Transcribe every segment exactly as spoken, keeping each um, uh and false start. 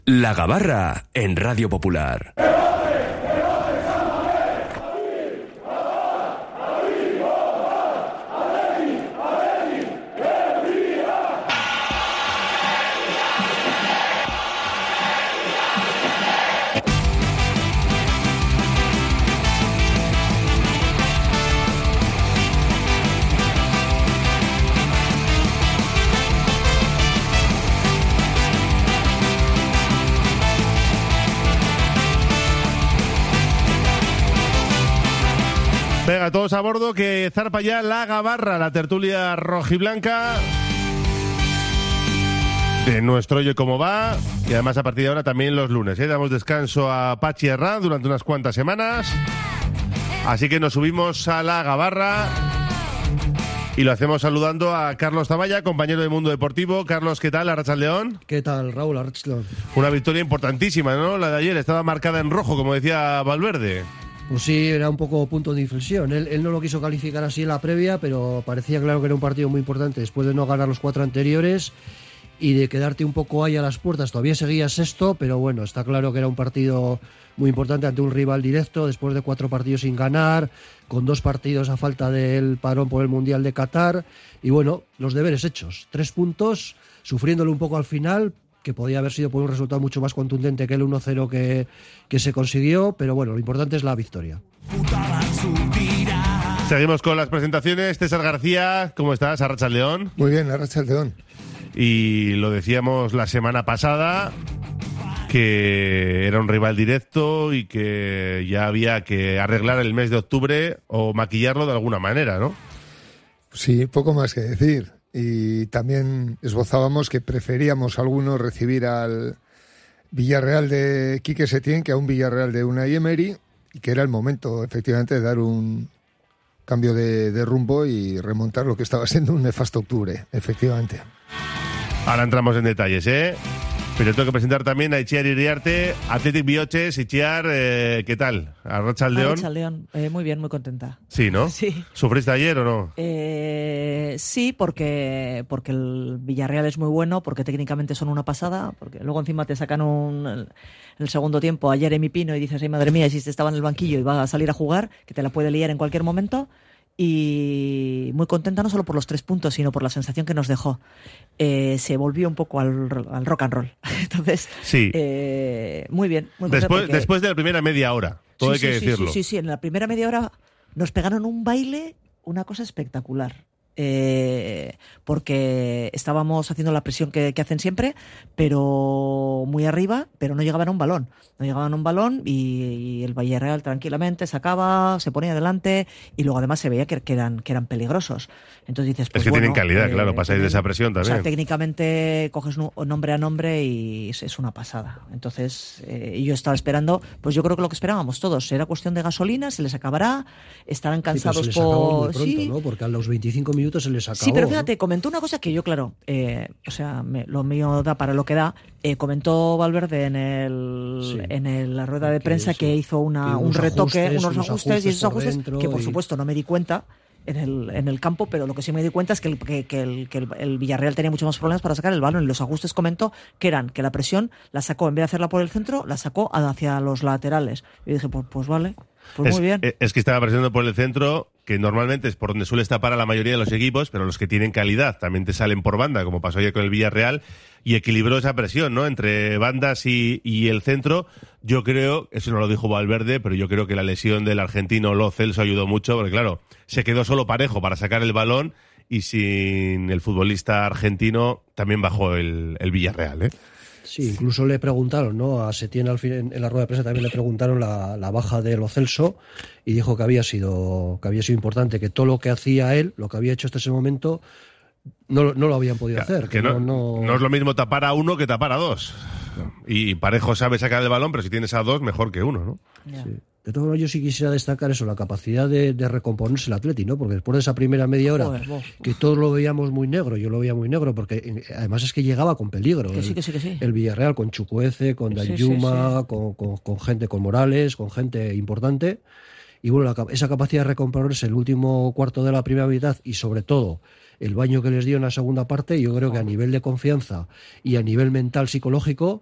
La Gabarra en Radio Popular. Venga, todos a bordo, que zarpa ya la Gabarra, la tertulia rojiblanca de nuestro Oye Cómo Va, y además a partir de ahora también los lunes, ¿eh? Damos descanso a Pachi Herrán durante unas cuantas semanas, así que nos subimos a la Gabarra y lo hacemos saludando a Carlos Zamalla, compañero de Mundo Deportivo. Carlos, ¿qué tal? Arratsaldeón. ¿Qué tal, Raúl? Arratsaldeón. Una victoria importantísima, ¿no? La de ayer estaba marcada en rojo, como decía Valverde. Pues sí, era un poco punto de inflexión. Él, él no lo quiso calificar así en la previa, pero parecía claro que era un partido muy importante después de no ganar los cuatro anteriores y de quedarte un poco ahí a las puertas. Todavía seguía sexto, pero bueno, está claro que era un partido muy importante ante un rival directo, después de cuatro partidos sin ganar, con dos partidos a falta del parón por el Mundial de Qatar. Y bueno, los deberes hechos. Tres puntos, sufriéndolo un poco al final, que podía haber sido por un resultado mucho más contundente que el uno cero que, que se consiguió, pero bueno, lo importante es la victoria. Seguimos con las presentaciones. César García, ¿cómo estás? Arratsaldeón. Muy bien, Arratsaldeón. Y lo decíamos la semana pasada, que era un rival directo y que ya había que arreglar el mes de octubre o maquillarlo de alguna manera, ¿no? Sí, poco más que decir. Y también esbozábamos que preferíamos algunos recibir al Villarreal de Quique Setién que a un Villarreal de Unai Emery, y que era el momento efectivamente de dar un cambio de, de rumbo y remontar lo que estaba siendo un nefasto octubre, efectivamente. Ahora entramos en detalles, ¿eh? Pero tengo que presentar también a Itziar Iriarte, Athletic Bioches. Itziar, eh, ¿qué tal? Arratsaldeón. Arratsaldeón, eh, muy bien, muy contenta. Sí, ¿no? Sí. ¿Sufriste ayer o no? Eh, sí, porque, porque el Villarreal es muy bueno, porque técnicamente son una pasada, porque luego encima te sacan un, el, el segundo tiempo a Jeremy Pino y dices, ay madre mía, si este estaba en el banquillo y va a salir a jugar, que te la puede liar en cualquier momento. Y muy contenta no solo por los tres puntos, sino por la sensación que nos dejó. Eh, se volvió un poco al, al rock and roll. Entonces, sí. eh, muy bien. Muy después, porque... después de la primera media hora, todo sí, hay que sí, decirlo. Sí, sí, sí, en la primera media hora nos pegaron un baile, una cosa espectacular. Eh, porque estábamos haciendo la presión que, que hacen siempre, pero muy arriba, pero no llegaban a un balón. No llegaban a un balón y, y el Villarreal tranquilamente sacaba, se ponía delante y luego además se veía que, que, eran, que eran peligrosos. Entonces dices, pues es que bueno, tienen calidad, eh, claro, pasáis tienen, de esa presión también. O sea, técnicamente coges un, nombre a nombre y es, es una pasada. Entonces, eh, yo estaba esperando, pues yo creo que lo que esperábamos todos, será cuestión de gasolina, se les acabará, estarán cansados sí, pero se les acabó por... muy pronto, sí, ¿no? Porque a los veinticinco minutos se les acabó. Sí, pero fíjate, ¿no? Comentó una cosa que yo, claro, eh, o sea, me, lo mío da para lo que da. Eh, comentó Valverde en el sí. en el, la rueda de que prensa eso, que hizo una, que un retoque, ajustes, unos, unos ajustes, ajustes y esos ajustes que por y... supuesto no me di cuenta en el, en el campo, pero lo que sí me di cuenta es que el, que, que, el, que el, el Villarreal tenía muchos más problemas para sacar el balón, y los ajustes comentó que eran que la presión la sacó, en vez de hacerla por el centro, la sacó hacia los laterales. Y dije, pues, pues vale, pues es, muy bien. Es que estaba presionando por el centro, que normalmente es por donde suele tapar a la mayoría de los equipos, pero los que tienen calidad también te salen por banda, como pasó ayer con el Villarreal, y equilibró esa presión, ¿no?, entre bandas y, y el centro. Yo creo, eso no lo dijo Valverde, pero yo creo que la lesión del argentino Lo Celso ayudó mucho, porque claro, se quedó solo Parejo para sacar el balón, y sin el futbolista argentino también bajó el, el Villarreal, ¿eh? Sí, incluso le preguntaron, ¿no? A Setién al fin, en la rueda de prensa también le preguntaron la, la baja de Lo Celso, y dijo que había sido que había sido importante, que todo lo que hacía él, lo que había hecho hasta ese momento, no, no lo habían podido claro, hacer. Que, que no, no... no es lo mismo tapar a uno que tapar a dos. Y Parejo sabe sacar el balón, pero si tienes a dos, mejor que uno, ¿no? Yeah. Sí. De todos modos, yo sí quisiera destacar eso, la capacidad de, de recomponerse el Atleti, ¿no? Porque después de esa primera media hora, Joder, que todos lo veíamos muy negro, yo lo veía muy negro, porque además es que llegaba con peligro. Que sí, que sí, que sí. El, el Villarreal con Chukwueze, con Danjuma, sí, sí, sí. con, con, con gente, con Morales, con gente importante. Y bueno, la, esa capacidad de recomponerse el último cuarto de la primera mitad, y sobre todo el baño que les dio en la segunda parte, yo creo que a nivel de confianza y a nivel mental, psicológico,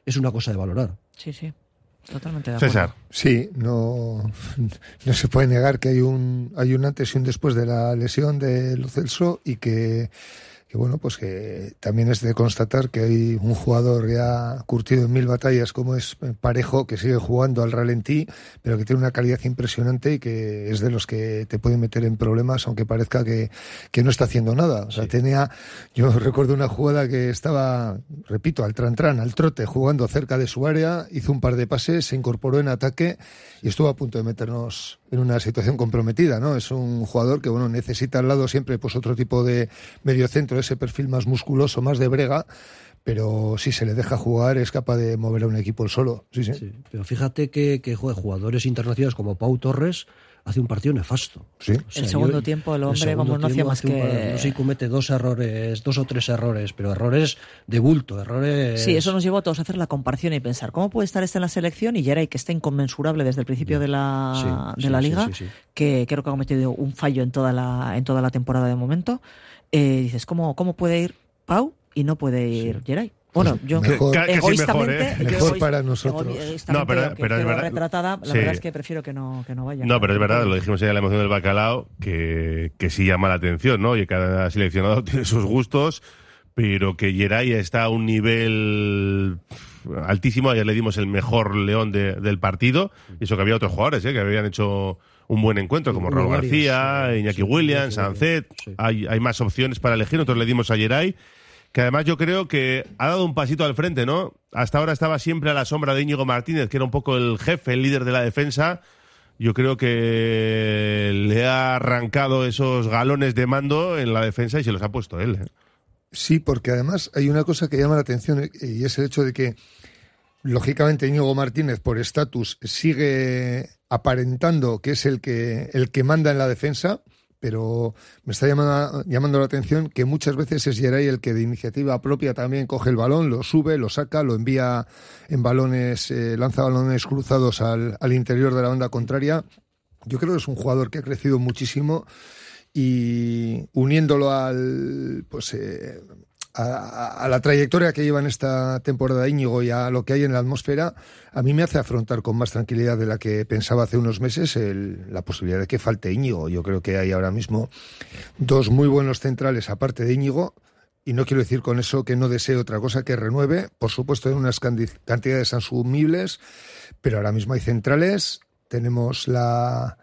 es una cosa de valorar. Sí, sí. Totalmente de acuerdo. César. Sí, no, no se puede negar que hay un, hay un antes y un después de la lesión de Lo Celso y que, que bueno, pues que también es de constatar que hay un jugador ya curtido en mil batallas como es Parejo, que sigue jugando al ralentí, pero que tiene una calidad impresionante y que es de los que te pueden meter en problemas, aunque parezca que, que no está haciendo nada. O sea, sí. tenía, yo recuerdo una jugada que estaba, repito, al tran-tran, al trote, jugando cerca de su área, hizo un par de pases, se incorporó en ataque y estuvo a punto de meternos en una situación comprometida, ¿no? Es un jugador que, bueno, necesita al lado siempre pues otro tipo de mediocentro, ese perfil más musculoso, más de brega, pero si se le deja jugar es capaz de mover a un equipo él solo. Sí, sí. Sí, pero fíjate que, que juega jugadores internacionales como Pau Torres hace un partido nefasto. Sí. O sea, el segundo yo, tiempo el hombre el vamos no hacía más que par, no sé, comete dos errores, dos o tres errores, pero errores de bulto, errores. Sí, eso nos llevó a todos a hacer la comparación y pensar cómo puede estar este en la selección y Geray, que está inconmensurable desde el principio de la sí, de sí, la liga, sí, sí, sí. que creo que ha cometido un fallo en toda la en toda la temporada de momento. Eh, dices cómo cómo puede ir Pau y no puede ir sí. Geray. Bueno, yo mejor, egoístamente, mejor, ¿eh? mejor egoísta, para nosotros. No, pero, pero es verdad. Retratada, la sí. verdad es que prefiero que no, que no vaya. No, pero es verdad, lo dijimos ya en la emoción del bacalao, que, que sí llama la atención, ¿no? Y cada seleccionado tiene sus gustos, pero que Geray está a un nivel altísimo. Ayer le dimos el mejor león de, del partido, y eso que había otros jugadores, ¿eh? Que habían hecho un buen encuentro, como Raúl García, sí, Iñaki sí, Williams, sí, Sancet. Sí. Hay, hay más opciones para elegir, nosotros le dimos a Geray, que además yo creo que ha dado un pasito al frente, ¿no? Hasta ahora estaba siempre a la sombra de Íñigo Martínez, que era un poco el jefe, el líder de la defensa. Yo creo que le ha arrancado esos galones de mando en la defensa y se los ha puesto él, ¿eh? Sí, porque además hay una cosa que llama la atención y es el hecho de que, lógicamente, Íñigo Martínez, por estatus, sigue aparentando que es el que, el que manda en la defensa, pero me está llamando, llamando la atención que muchas veces es Geray el que de iniciativa propia también coge el balón, lo sube, lo saca, lo envía en balones, eh, lanza balones cruzados al, al interior de la banda contraria. Yo creo que es un jugador que ha crecido muchísimo y uniéndolo al pues eh, a, a la trayectoria que lleva en esta temporada Íñigo y a lo que hay en la atmósfera, a mí me hace afrontar con más tranquilidad de la que pensaba hace unos meses el, la posibilidad de que falte Íñigo. Yo creo que hay ahora mismo dos muy buenos centrales aparte de Íñigo, y no quiero decir con eso que no desee otra cosa que renueve, por supuesto en unas cantidades asumibles, pero ahora mismo hay centrales, tenemos la...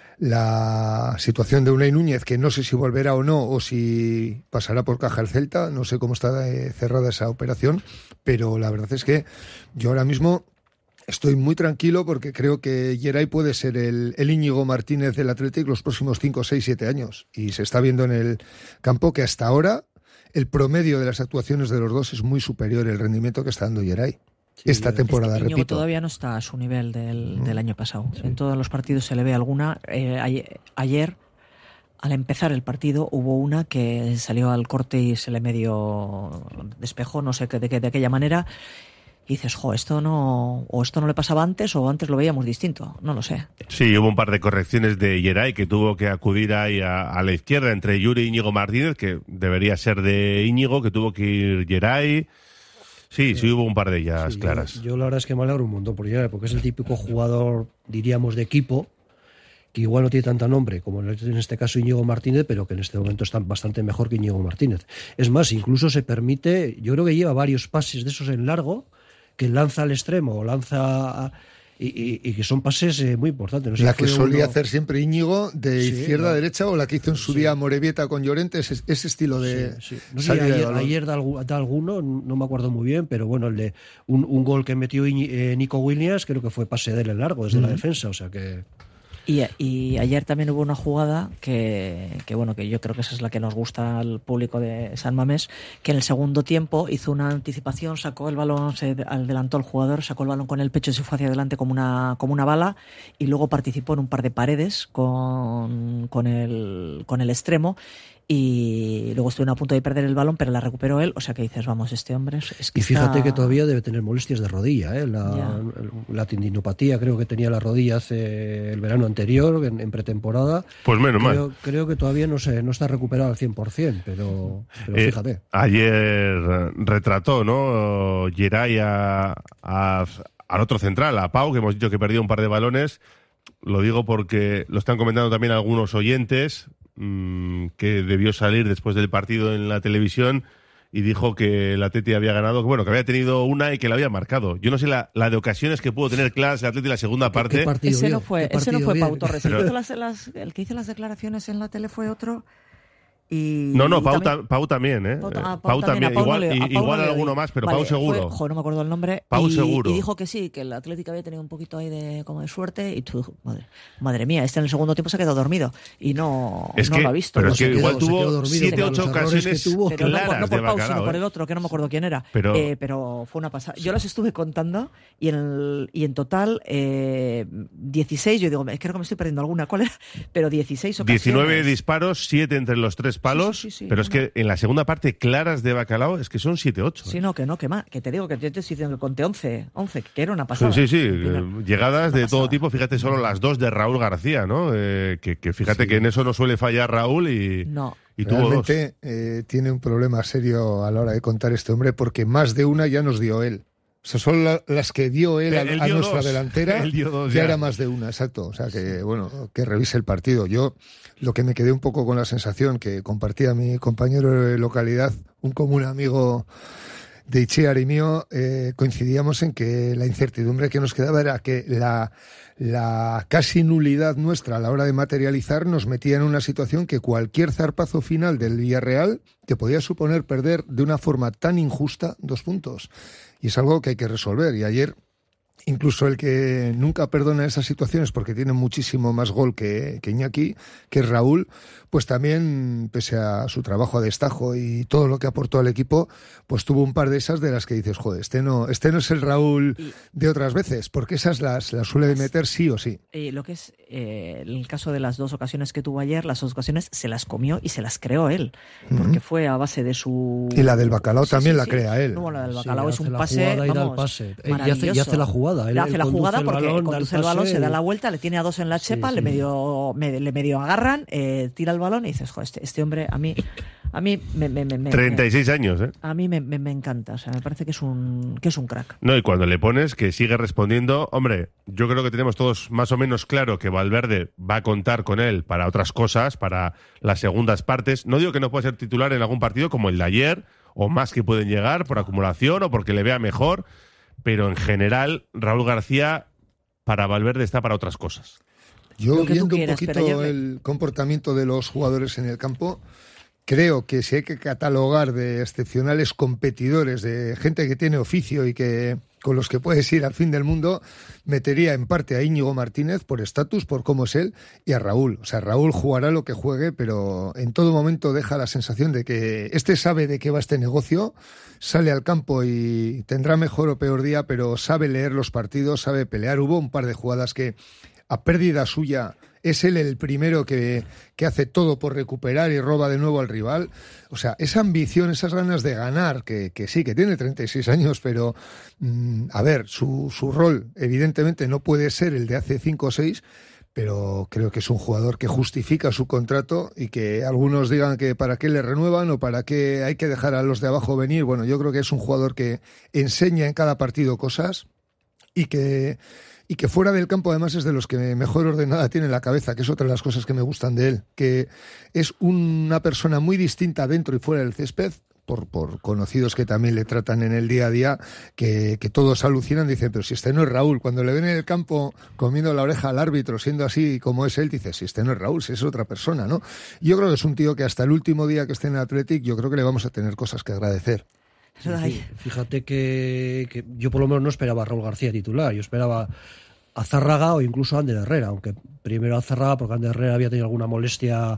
la situación de Unai Núñez, que no sé si volverá o no, o si pasará por caja el Celta, no sé cómo está eh, cerrada esa operación, pero la verdad es que yo ahora mismo estoy muy tranquilo porque creo que Geray puede ser el, el Íñigo Martínez del Athletic los próximos cinco, seis, siete años, y se está viendo en el campo que hasta ahora el promedio de las actuaciones de los dos es muy superior el rendimiento que está dando Geray. Sí, esta temporada, es que repito. Todavía no está a su nivel del, no. del año pasado. Sí. En todos los partidos se le ve alguna. Eh, ayer, ayer, al empezar el partido, hubo una que salió al corte y se le medio despejó, no sé de, de, de aquella manera. Y dices, jo, esto no, o esto no le pasaba antes, o antes lo veíamos distinto, no lo sé. Sí, hubo un par de correcciones de Geray que tuvo que acudir ahí a, a la izquierda entre Yuri y Íñigo Martínez, que debería ser de Íñigo, que tuvo que ir Geray. Sí, sí, hubo un par de ellas sí, claras. Yo, yo la verdad es que me alegro un montón por Geray, porque es el típico jugador, diríamos, de equipo, que igual no tiene tanta nombre como en este caso Íñigo Martínez, pero que en este momento está bastante mejor que Íñigo Martínez. Es más, incluso se permite, yo creo que lleva varios pases de esos en largo, que lanza al extremo o lanza... A, Y, y, y que son pases eh, muy importantes. No sé, la que solía uno... hacer siempre Íñigo de sí, izquierda la... a derecha, o la que hizo en su sí. día Morevieta con Llorente, ese, ese estilo de sí, sí. No sé, ayer, de ayer da, da alguno, no me acuerdo muy bien, pero bueno, el de un, un gol que metió Iñi, eh, Nico Williams, creo que fue pase de él en largo desde mm. la defensa, o sea que... Y, y ayer también hubo una jugada que, que, bueno, que yo creo que esa es la que nos gusta al público de San Mamés, que en el segundo tiempo hizo una anticipación, sacó el balón, se adelantó el jugador, sacó el balón con el pecho y se fue hacia adelante como una, como una bala, y luego participó en un par de paredes con, con, el, con el extremo, y luego estuvieron a punto de perder el balón, pero la recuperó él, o sea que dices, vamos, este hombre es, es que Y fíjate está... que todavía debe tener molestias de rodilla, ¿eh? La, la tendinopatía creo que tenía la rodilla hace el verano anterior, en, en pretemporada. Pues menos creo, mal. Creo que todavía no se, no está recuperado al cien por ciento, pero, pero Eh, fíjate. ayer retrató, ¿no? Geray a, a, al otro central, a Pau, que hemos dicho que perdió un par de balones. Lo digo porque lo están comentando también algunos oyentes, mmm, que debió salir después del partido en la televisión y dijo que el Atleti había ganado, que bueno, que había tenido una y que la había marcado. Yo no sé la, la de ocasiones que pudo tener claras el Atleti en la segunda ¿Qué- parte. qué partido Ese vio? no fue, ¿Qué ese no partido fue vio? Pau Torres. Pero- El, que hizo las, las- el que hizo las declaraciones en la tele fue otro. Y, No, no, y Pau, también- ta- Pau también, ¿eh? Pau, Eh, ah, Pau Pau también, también, a Pau igual, no le- y- a Pau igual no le alguno oí. más, pero Vale, Pau seguro. fue- jo, no me acuerdo el nombre. Pau y, seguro. Y dijo que sí, que el Atlético había tenido un poquito ahí de como de suerte y tú, madre, madre mía, este en el segundo tiempo se ha quedado dormido y no, Es no que- lo ha visto. pero No es sé que qué. igual quedó- se tuvo quedó dormido siete, por ocho los errores ocasiones que tuvo. Pero no por, claras no por de Pau, Bacalao, sino por ¿eh? el otro, que no me acuerdo quién era. Pero- Eh, pero fue una pasada. Yo las estuve contando y en, el, y en total eh, dieciséis, yo digo, creo que me estoy perdiendo alguna, ¿cuál era? Pero dieciséis ocasiones. diecinueve disparos, siete entre los tres palos, Sí, sí, sí, sí, pero es no, que en la segunda parte claras de Bacalao es que son siete ocho. Sí, no, que no, que más. Que te digo que yo te estoy diciendo que conté once, once, que era una Sí, pasada. sí, sí, Una- eh, llegadas una de todo pasada. tipo, fíjate solo las dos de Raúl García, ¿no? Eh, que, que fíjate que en eso no suele fallar Raúl y, No. y tuvo dos. Realmente eh, tiene un problema serio a la hora de contar este hombre porque más de una ya nos dio él. O sea, son la- las que dio él a, Él a dio nuestra dos. delantera, Él dio dos ya ya. era más de una, exacto. O sea, que bueno, que revise el partido. Yo lo que me quedé un poco con la sensación que compartía mi compañero de localidad, un común amigo de Itziar y mío, eh, coincidíamos en que la incertidumbre que nos quedaba era que la, la casi nulidad nuestra a la hora de materializar nos metía en una situación que cualquier zarpazo final del Villarreal te podía suponer perder de una forma tan injusta dos puntos. Y es algo que hay que resolver. Y ayer, incluso el que nunca perdona esas situaciones porque tiene muchísimo más gol que, que Iñaki, que es Raúl, pues también, pese a su trabajo a destajo y todo lo que aportó al equipo, pues tuvo un par de esas de las que dices, joder, este no, este no es el Raúl de otras veces, porque esas las, las suele meter sí o sí. Eh, lo que es eh, el caso de las dos ocasiones que tuvo ayer, las dos ocasiones se las comió y se las creó él, porque Ujú. fue a base de su... Y la del Bacalao Sí, también sí, la sí. crea él. No, la del Sí, Bacalao es hace un la pase, jugada y da el vamos, pase. Eh, y hace- y maravilloso. hace la jugada, él- Le hace él la conduce jugada el porque balón, da el conduce el balón, pase se da y- la vuelta, le tiene a dos en la chepa, Sí, le sí. medio me- le medio agarran, eh, tira el balón y dices, joder, este, este hombre a mí a mí me, me, me, me- treinta y seis años, ¿eh? a mí me, me, me encanta, o sea, me parece que es un que es un crack. No, y cuando le pones que sigue respondiendo, hombre, yo creo que tenemos todos más o menos claro que Valverde va a contar con él para otras cosas, para las segundas partes. No digo que no pueda ser titular en algún partido como el de ayer, o más que pueden llegar por acumulación o porque le vea mejor, pero en general Raúl García para Valverde está para otras cosas. Yo, Lo que tú viendo un quieras, poquito pero ayer me- el comportamiento de los jugadores en el campo, creo que si hay que catalogar de excepcionales competidores, de gente que tiene oficio y que con los que puedes ir al fin del mundo, metería en parte a Íñigo Martínez por estatus, por cómo es él, y a Raúl. O sea, Raúl jugará lo que juegue, pero en todo momento deja la sensación de que este sabe de qué va este negocio, sale al campo y tendrá mejor o peor día, pero sabe leer los partidos, sabe pelear. Hubo un par de jugadas que, a pérdida suya, es él el primero que, que hace todo por recuperar y roba de nuevo al rival. O sea, esa ambición, esas ganas de ganar, que, que sí, que tiene treinta y seis años, pero mmm, a ver, su, su rol evidentemente no puede ser el de hace cinco o seis, pero creo que es un jugador que justifica su contrato y que algunos digan que para qué le renuevan o para qué hay que dejar a los de abajo venir. Bueno, yo creo que es un jugador que enseña en cada partido cosas y que... Y que fuera del campo además es de los que mejor ordenada tiene la cabeza, que es otra de las cosas que me gustan de él, que es una persona muy distinta dentro y fuera del césped, por, por conocidos que también le tratan en el día a día, que, que todos alucinan, dicen, pero si este no es Raúl, cuando le ven en el campo comiendo la oreja al árbitro, siendo así como es él, dice, si este no es Raúl, si es otra persona, ¿no? Yo creo que es un tío que hasta el último día que esté en el Athletic, yo creo que le vamos a tener cosas que agradecer. Ay. Fíjate que, que yo por lo menos no esperaba a Raúl García titular, yo esperaba a Zárraga o incluso a Ander Herrera, aunque primero a Zárraga porque Ander Herrera había tenido alguna molestia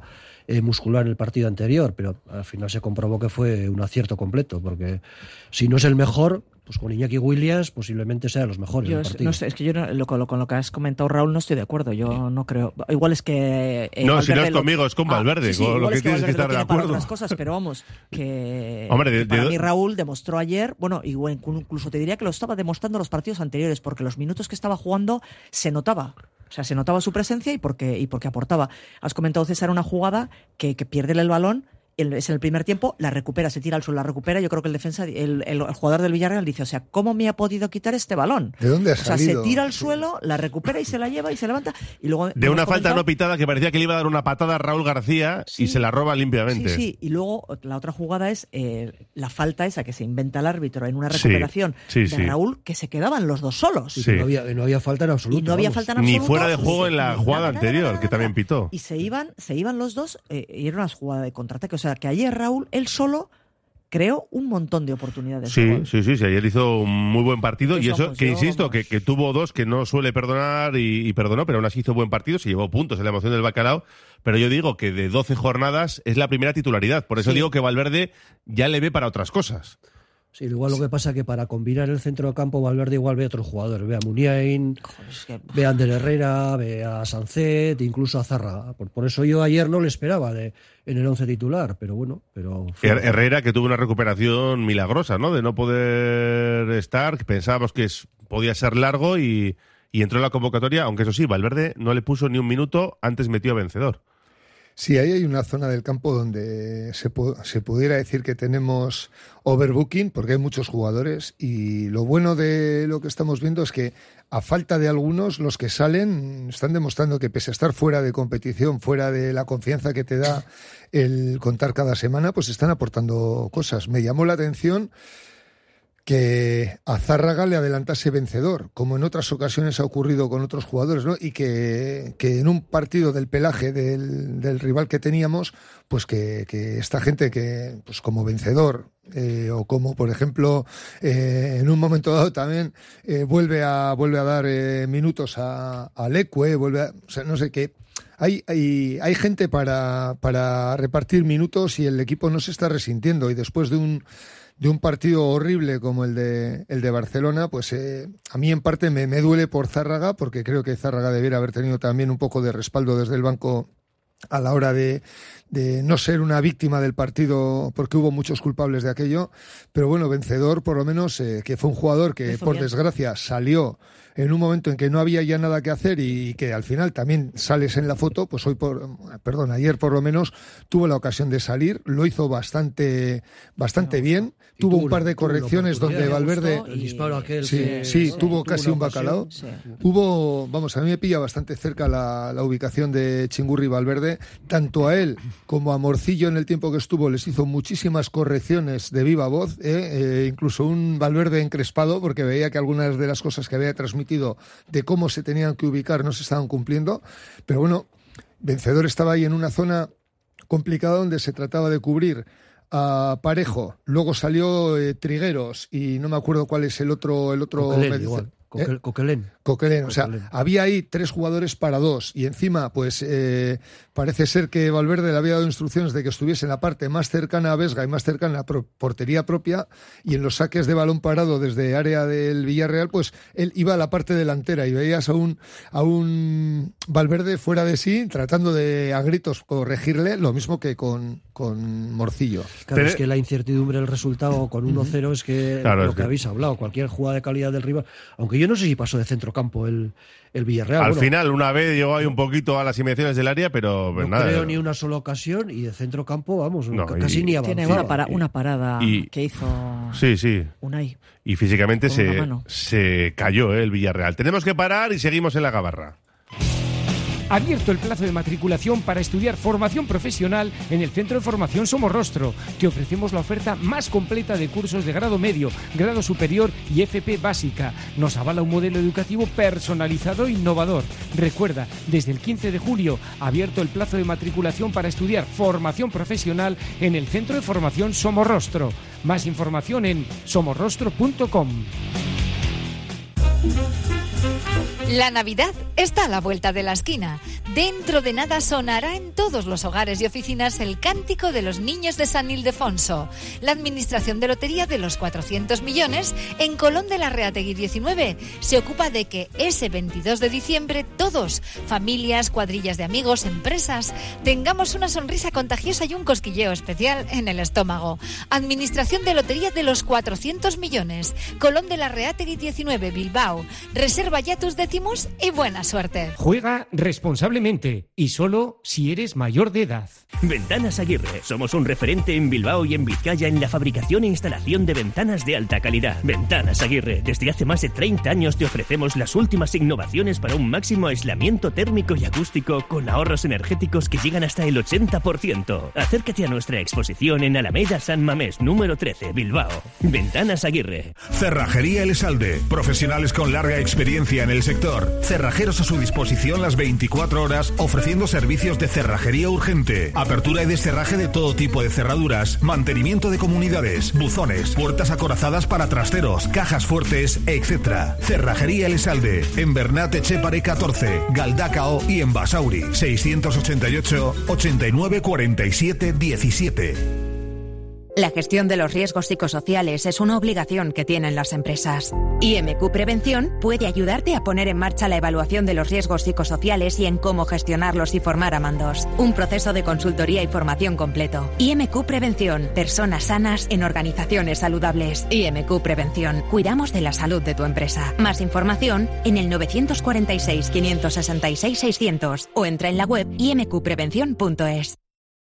eh, muscular en el partido anterior, pero al final se comprobó que fue un acierto completo, porque si no es el mejor, pues con Iñaki Williams posiblemente sea de los mejores yo del es, partido. No sé, es que yo no, lo, con, lo, con lo que has comentado, Raúl, no estoy de acuerdo. Yo no creo. Igual es que. Eh, no, Valverde si no es lo, conmigo, es con Valverde. Ah, sí, sí, con lo que, es que tienes que estar de acuerdo. Para otras cosas, pero vamos, que. Hombre, de, que para de, mí, Raúl demostró ayer, bueno, igual, incluso te diría que lo estaba demostrando en los partidos anteriores, porque los minutos que estaba jugando se notaba. O sea, se notaba su presencia y porque, y porque aportaba. Has comentado, César, una jugada que, que pierde el balón. Es en el primer tiempo, la recupera, se tira al suelo, la recupera. Yo creo que el defensa, el, el, el jugador del Villarreal dice, o sea, ¿cómo me ha podido quitar este balón? ¿De dónde ha o sea, salido? se tira al suelo, la recupera y se la lleva y se levanta. Y luego, de una falta comentado, no pitada que parecía que le iba a dar una patada a Raúl García sí, y se la roba limpiamente. Sí, sí. Y luego la otra jugada es eh, la falta esa que se inventa el árbitro en una recuperación sí, sí, de sí. Raúl, que se quedaban los dos solos. Sí, sí. No, había, no había falta en absoluto. Y no había vamos. falta en absoluto. Ni fuera de juego en la sí, jugada nada, anterior, nada, nada, que también pitó. Y se iban, se iban los dos eh, y era una jugada de contraataque. O sea, que ayer Raúl, él solo creó un montón de oportunidades. Sí, de sí, sí, sí, ayer hizo un muy buen partido. Eso, y eso, pues que yo, insisto, que, que tuvo dos que no suele perdonar y, y perdonó, pero aún así hizo buen partido, se llevó puntos en la emoción del bacalao. Pero yo digo que de doce jornadas es la primera titularidad. Por eso Sí. digo que Valverde ya le ve para otras cosas. Sí, igual lo que pasa es que para combinar el centro de campo, Valverde igual ve a otros jugadores. Ve a Muniain, Joder, es que... ve a Ander Herrera, ve a Sancet, incluso a Zarra. Por, por eso yo ayer no le esperaba de, en el once titular, pero bueno. pero fue... Her- Herrera, que tuvo una recuperación milagrosa, ¿no? De no poder estar, que pensábamos que es, podía ser largo y, y entró en la convocatoria, aunque eso sí, Valverde no le puso ni un minuto, antes metió a Vencedor. Sí, ahí hay una zona del campo donde se, pu- se pudiera decir que tenemos overbooking, porque hay muchos jugadores, y lo bueno de lo que estamos viendo es que, a falta de algunos, los que salen están demostrando que, pese a estar fuera de competición, fuera de la confianza que te da el contar cada semana, pues están aportando cosas. Me llamó la atención que a Zárraga le adelantase Vencedor, como en otras ocasiones ha ocurrido con otros jugadores, ¿no? Y que, que en un partido del pelaje del, del rival que teníamos, pues que, que esta gente que, pues como Vencedor, eh, o como por ejemplo, eh, en un momento dado también eh, vuelve a vuelve a dar eh, minutos a, a Leque, vuelve a, o sea, no sé qué. Hay, hay, hay gente para, para repartir minutos y el equipo no se está resintiendo, y después de un de un partido horrible como el de el de Barcelona, pues eh, a mí en parte me, me duele por Zárraga, porque creo que Zárraga debiera haber tenido también un poco de respaldo desde el banco a la hora de, de no ser una víctima del partido, porque hubo muchos culpables de aquello. Pero bueno, Vencedor, por lo menos, eh, que fue un jugador que, por desgracia, salió en un momento en que no había ya nada que hacer y que al final también sales en la foto, pues hoy, por, perdón, ayer por lo menos tuvo la ocasión de salir, lo hizo bastante, bastante bien. Tuvo un par de correcciones donde Valverde... El disparo aquel Sí, que, sí, ¿no? tuvo casi un bacalao. Sí. Hubo, vamos, a mí me pilla bastante cerca la, la ubicación de Chingurri y Valverde. Tanto a él como a Morcillo, en el tiempo que estuvo, les hizo muchísimas correcciones de viva voz, ¿eh? Eh, incluso un Valverde encrespado, porque veía que algunas de las cosas que había transmitido de cómo se tenían que ubicar no se estaban cumpliendo. Pero bueno, Vencedor estaba ahí en una zona complicada donde se trataba de cubrir a Parejo, luego salió eh, Trigueros y no me acuerdo cuál es el otro el otro Coquelén, medic- igual. ¿Eh? Coquelén. Coquelén, o sea, Coquelén. había ahí tres jugadores para dos y encima, pues eh, parece ser que Valverde le había dado instrucciones de que estuviese en la parte más cercana a Vesga y más cercana a la pro- portería propia, y en los saques de balón parado desde área del Villarreal, pues él iba a la parte delantera y veías a un, a un Valverde fuera de sí, tratando de a gritos corregirle, lo mismo que con, con Morcillo. Claro, Pero- es que la incertidumbre del resultado con uno cero es que Claro, lo es que que- habéis hablado, cualquier jugada de calidad del rival, aunque yo no sé si pasó de centrocampo el, el Villarreal. Al bueno, final, una vez llegó ahí un poquito a las inmediaciones del área, pero pues, no nada. creo ni una sola ocasión, y de centrocampo, vamos, No, ca- y- casi ni avanzó. Tiene una, para, una parada Y- que hizo Sí, sí. Unai. Y físicamente Con una se, mano. se cayó eh, el Villarreal. Tenemos que parar y seguimos en la gabarra. Abierto el plazo de matriculación para estudiar formación profesional en el Centro de Formación Somorrostro. Te ofrecemos la oferta más completa de cursos de grado medio, grado superior y F P básica. Nos avala un modelo educativo personalizado e innovador. Recuerda, desde el quince de julio, abierto el plazo de matriculación para estudiar formación profesional en el Centro de Formación Somorrostro. Más información en somorrostro punto com. La Navidad está a la vuelta de la esquina. Dentro de nada sonará en todos los hogares y oficinas el cántico de los niños de San Ildefonso. La Administración de Lotería de los cuatrocientos millones en Colón de la Reategui diecinueve se ocupa de que ese veintidós de diciembre todos, familias, cuadrillas de amigos, empresas, tengamos una sonrisa contagiosa y un cosquilleo especial en el estómago. Administración de Lotería de los cuatrocientos millones, Colón de la Reategui diecinueve, Bilbao. Reserva ya tus décimos y buena suerte. Juega responsablemente y solo si eres mayor de edad. Ventanas Aguirre. Somos un referente en Bilbao y en Vizcaya en la fabricación e instalación de ventanas de alta calidad. Ventanas Aguirre. Desde hace más de treinta años te ofrecemos las últimas innovaciones para un máximo aislamiento térmico y acústico con ahorros energéticos que llegan hasta el ochenta por ciento. Acércate a nuestra exposición en Alameda San Mamés, número trece, Bilbao. Ventanas Aguirre. Cerrajería El Esalde. Profesionales con larga experiencia en el sector. Cerrajeros a su disposición las veinticuatro horas, ofreciendo servicios de cerrajería urgente, apertura y descerraje de todo tipo de cerraduras, mantenimiento de comunidades, buzones, puertas acorazadas para trasteros, cajas fuertes, etcétera. Cerrajería El Esalde, en Bernat Etxepare catorce, Galdacao y en Basauri, seiscientos ochenta y ocho, ochenta y nueve, cuarenta y siete, diecisiete. La gestión de los riesgos psicosociales es una obligación que tienen las empresas. I M Q Prevención puede ayudarte a poner en marcha la evaluación de los riesgos psicosociales y en cómo gestionarlos y formar a mandos. Un proceso de consultoría y formación completo. I M Q Prevención. Personas sanas en organizaciones saludables. I M Q Prevención. Cuidamos de la salud de tu empresa. Más información en el nueve cuatro seis, cinco seis seis, seiscientos o entra en la web i m q prevención punto es.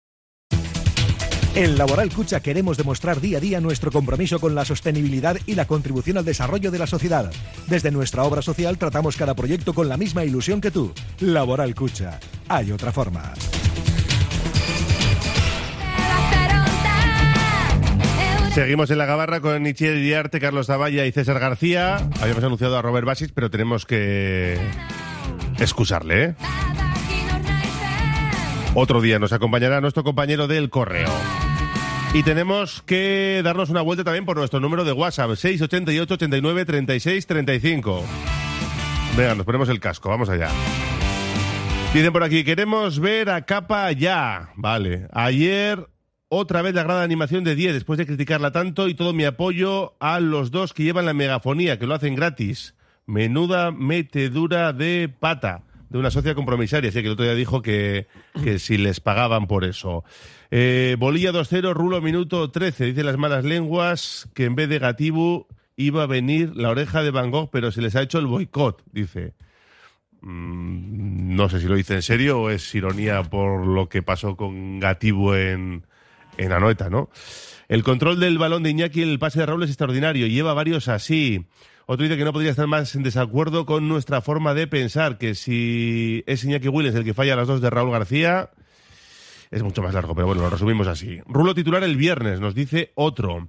En Laboral Cucha queremos demostrar día a día nuestro compromiso con la sostenibilidad y la contribución al desarrollo de la sociedad. Desde nuestra obra social tratamos cada proyecto con la misma ilusión que tú. Laboral Cucha. Hay otra forma. Seguimos en la gabarra con Itziar Iriarte, Carlos Zavalla y César García. Habíamos anunciado a Robert Basis, pero tenemos que excusarle, ¿eh? Otro día nos acompañará nuestro compañero del correo. Y tenemos que darnos una vuelta también por nuestro número de WhatsApp, seis ocho ocho, ochenta y nueve, treinta y seis, treinta y cinco. Venga, nos ponemos el casco, vamos allá. Dicen por aquí, queremos ver a Capa ya. Vale, ayer otra vez la gran animación de diez, después de criticarla tanto, y todo mi apoyo a los dos que llevan la megafonía, que lo hacen gratis. Menuda metedura de pata de una socia compromisaria, así que el otro día dijo que, que si les pagaban por eso. Eh, Bolilla dos cero, Rulo minuto trece, dice las malas lenguas que en vez de Gatibu iba a venir la oreja de Van Gogh, pero se les ha hecho el boicot, dice. Mm, no sé si lo dice en serio o es ironía por lo que pasó con Gatibu en, en Anoeta, ¿no? El control del balón de Iñaki, el pase de Raúl es extraordinario, lleva varios así. Otro dice que no podría estar más en desacuerdo con nuestra forma de pensar, que si es Iñaki Williams el que falla a las dos de Raúl García, es mucho más largo, pero bueno, lo resumimos así. Rulo titular el viernes, nos dice otro.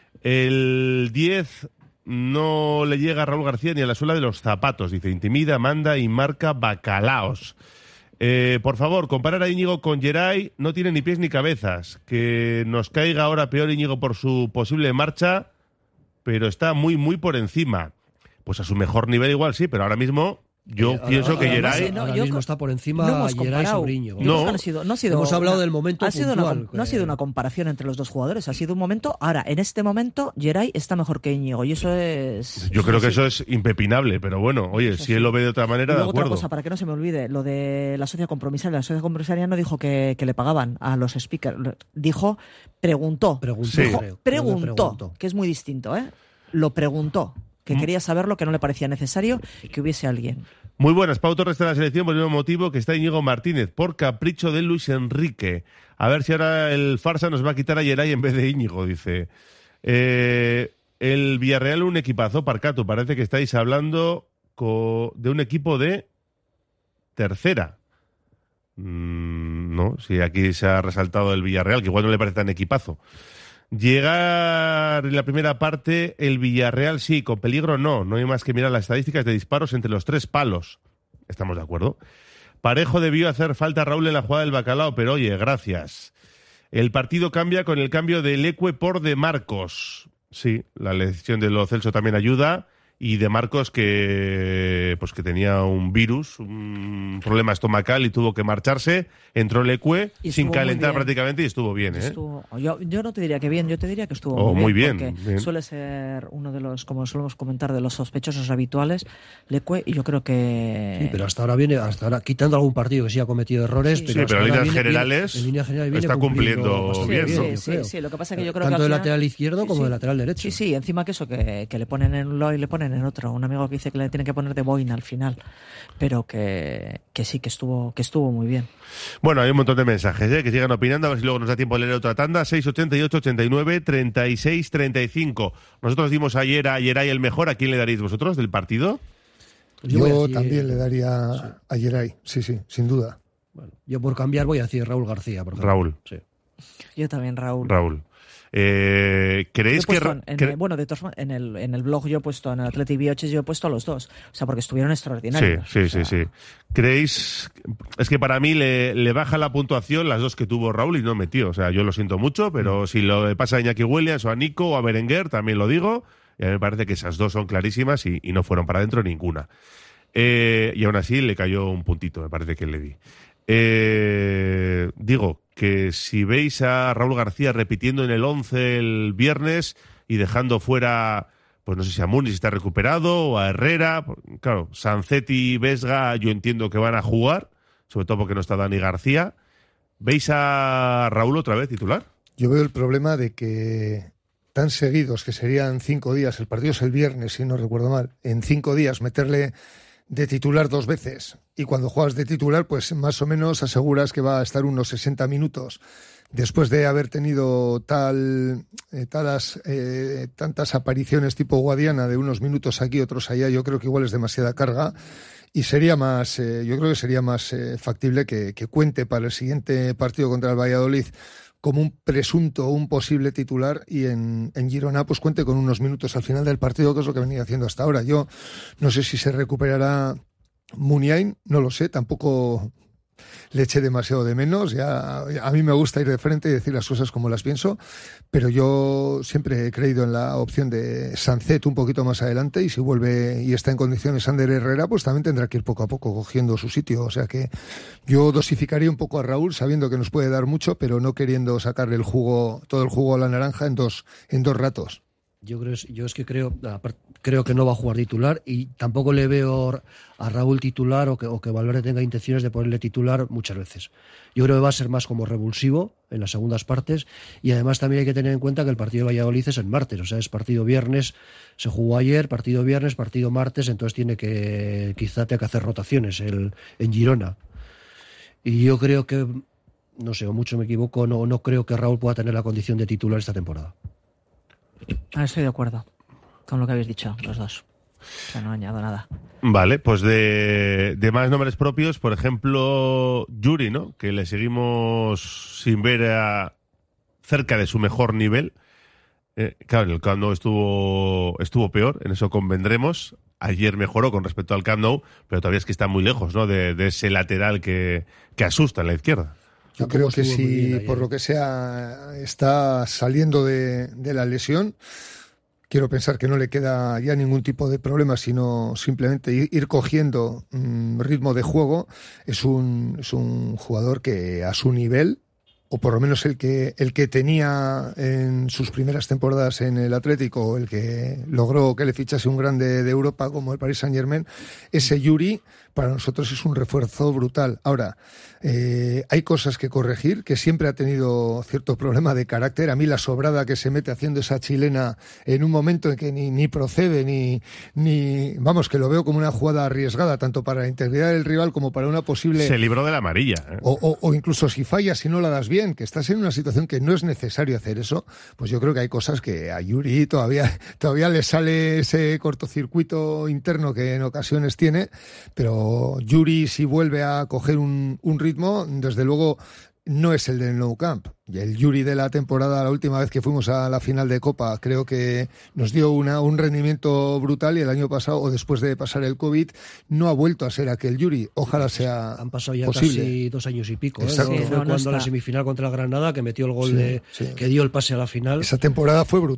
El diez no le llega a Raúl García ni a la suela de los zapatos, dice, intimida, manda y marca bacalaos. Eh, por favor, comparar a Íñigo con Geray no tiene ni pies ni cabezas. Que nos caiga ahora peor Íñigo por su posible marcha, pero está muy, muy por encima. Pues a su mejor nivel igual sí, pero ahora mismo yo eh, pienso ahora, que Geray... No, ahora mismo está por encima no Geray sobre Íñigo. No, no, ha sido, no ha sido hemos hablado una, del momento ha sido puntual. Una, no ha sido una comparación entre los dos jugadores, ha sido un momento... Ahora, en este momento, Geray está mejor que Íñigo, y eso es... Yo creo que sí. eso es impepinable, pero bueno, oye, eso si sí. él lo ve de otra manera, y luego de acuerdo. Otra cosa, para que no se me olvide, lo de la socia compromisaria. La socia compromisaria no dijo que, que le pagaban a los speakers, dijo, preguntó. Preguntó, sí. dijo, creo, preguntó, preguntó, que es muy distinto, ¿eh? Lo preguntó, que ¿Mm? quería saberlo, que no le parecía necesario que hubiese alguien. Muy buenas, Pau Torres de la selección por el mismo motivo que está Íñigo Martínez, por capricho de Luis Enrique. A ver si ahora el farsa nos va a quitar a Geray en vez de Íñigo, dice. Eh, el Villarreal, un equipazo, Parcato, parece que estáis hablando co- de un equipo de tercera. Mm, no, si aquí se ha resaltado el Villarreal, que igual no le parece tan equipazo. Llegar en la primera parte, el Villarreal sí, con peligro no. No hay más que mirar las estadísticas de disparos entre los tres palos. Estamos de acuerdo. Parejo debió hacer falta a Raúl en la jugada del bacalao, pero oye, gracias. El partido cambia con el cambio de Leque por De Marcos. Sí, la elección de Lo Celso también ayuda. y de Marcos que pues que tenía un virus, un problema estomacal y tuvo que marcharse, entró Leque sin calentar prácticamente y estuvo bien, ¿eh? Estuvo, yo, yo no te diría que bien, yo te diría que estuvo oh, muy bien, muy bien, porque bien. suele ser uno de los, como solemos comentar, de los sospechosos habituales, Leque, y yo creo que... Sí, pero hasta ahora viene, hasta ahora, quitando algún partido que sí ha cometido errores, Sí, pero, sí, pero en líneas viene, generales viene, en líneas generales viene está cumpliendo bastante bien, sí, ¿no? yo sí, creo. sí, lo que pasa es que yo creo Tanto que de al final- lateral izquierdo Sí, como sí. de lateral derecho. Sí, sí, encima que eso, que, que le ponen en un lado y le ponen en otro. Un amigo que dice que le tienen que poner de boina al final, pero que, que sí, que estuvo, que estuvo muy bien. Bueno, hay un montón de mensajes, ¿eh? Que sigan opinando, a ver si luego nos da tiempo de leer otra tanda. seis ochenta y ocho, ochenta y nueve, treinta y seis, treinta y cinco. Nosotros dimos ayer a Yeray el mejor. ¿A quién le daréis vosotros del partido? Pues Yo, voy a decir- también le daría sí. a Yeray, sí, sí, sin duda. Bueno, yo por cambiar voy a decir Raúl García. Por ejemplo. Raúl. Sí. Yo también, Raúl. Raúl. Eh, Yo he ¿Creéis que...? puesto en, en cre- el- bueno, de todos modos, en el, en el blog yo he puesto, en el Athletic Bioches yo he puesto a los dos. O sea, porque estuvieron Sí, extraordinarios. sí, O sea, sí, sí. ¿Creéis? Es que para mí le, le baja la puntuación las dos que tuvo Raúl y no metió. O sea, yo lo siento mucho, pero si lo le pasa a Iñaki Williams o a Nico o a Berenguer, también lo digo. Y a mí me parece que esas dos son clarísimas y, y no fueron para adentro ninguna. Eh, y aún así le cayó un puntito, me parece que le di. Eh, digo que si veis a Raúl García repitiendo en el once el viernes y dejando fuera, pues no sé si a Muniz está recuperado o a Herrera, claro, Sancetti y Vesga yo entiendo que van a jugar, sobre todo porque no está Dani García. ¿Veis a Raúl otra vez titular? Yo veo el problema de que tan seguidos, que serían cinco días, el partido es el viernes, si no recuerdo mal, en cinco días meterle de titular dos veces, y cuando juegas de titular, pues más o menos aseguras que va a estar unos sesenta minutos. Después de haber tenido tal, eh, talas, eh, tantas apariciones tipo Guadiana, de unos minutos aquí, otros allá, yo creo que igual es demasiada carga. Y sería más, eh, yo creo que sería más eh, factible que, que cuente para el siguiente partido contra el Valladolid como un presunto, un posible titular, y en, en Girona pues cuente con unos minutos al final del partido, que es lo que venía haciendo hasta ahora. Yo no sé si se recuperará Muniain, no lo sé, tampoco le eché demasiado de menos. Ya, a mí me gusta ir de frente y decir las cosas como las pienso, pero yo siempre he creído en la opción de Sancet un poquito más adelante, y si vuelve y está en condiciones Ander Herrera, pues también tendrá que ir poco a poco cogiendo su sitio. O sea que yo dosificaría un poco a Raúl, sabiendo que nos puede dar mucho, pero no queriendo sacarle el jugo, todo el jugo a la naranja en dos, en dos ratos. Yo creo, yo es que creo, creo que no va a jugar titular, y tampoco le veo a Raúl titular o que, o que Valverde tenga intenciones de ponerle titular muchas veces. Yo creo que va a ser más como revulsivo en las segundas partes, y además también hay que tener en cuenta que el partido de Valladolid es el martes, o sea, es partido viernes, se jugó ayer, partido viernes, partido martes, entonces tiene que, quizá tenga que hacer rotaciones el, en Girona. Y yo creo que, no sé, o mucho me equivoco, no, no creo que Raúl pueda tener la condición de titular esta temporada. Ah, estoy de acuerdo con lo que habéis dicho los dos. O sea, no añado nada. Vale, pues de, de más nombres propios, por ejemplo, Yuri, ¿no? Que le seguimos sin ver a, cerca de su mejor nivel. Eh, claro, en el Camp Nou estuvo, estuvo peor, en eso convendremos. Ayer mejoró con respecto al Camp Nou, pero todavía es que está muy lejos, ¿no? De, de ese lateral que, que asusta en la izquierda. Yo creo que si, por lo que sea, está saliendo de, de la lesión, quiero pensar que no le queda ya ningún tipo de problema, sino simplemente ir, ir cogiendo mmm, ritmo de juego. Es un, es un jugador que a su nivel, o por lo menos el que, el que tenía en sus primeras temporadas en el Atlético, el que logró que le fichase un grande de Europa como el Paris Saint-Germain, ese Yuri para nosotros es un refuerzo brutal. Ahora, eh, hay cosas que corregir, que siempre ha tenido cierto problema de carácter. A mí la sobrada que se mete haciendo esa chilena en un momento en que ni, ni procede, ni, ni vamos, que lo veo como una jugada arriesgada, tanto para la integridad del rival como para una posible... Se libró de la amarilla. ¿eh? O, o, o incluso si fallas, si no la das bien, que estás en una situación que no es necesario hacer eso, pues yo creo que hay cosas que a Yuri todavía, todavía le sale ese cortocircuito interno que en ocasiones tiene, pero Yuri, si vuelve a coger un, un ritmo, desde luego no es el del Nou Camp. El Yuri de la temporada, la última vez que fuimos a la final de Copa, creo que nos dio una, un rendimiento brutal, y el año pasado, o después de pasar el COVID, no ha vuelto a ser aquel Yuri. Ojalá sea Han pasado ya posible. Casi dos años y pico. ¿eh? Exacto. No, Sí, fue no, no cuando está. la semifinal contra el Granada, que metió el gol Sí, de sí. que dio el pase a la final. Esa temporada fue brutal.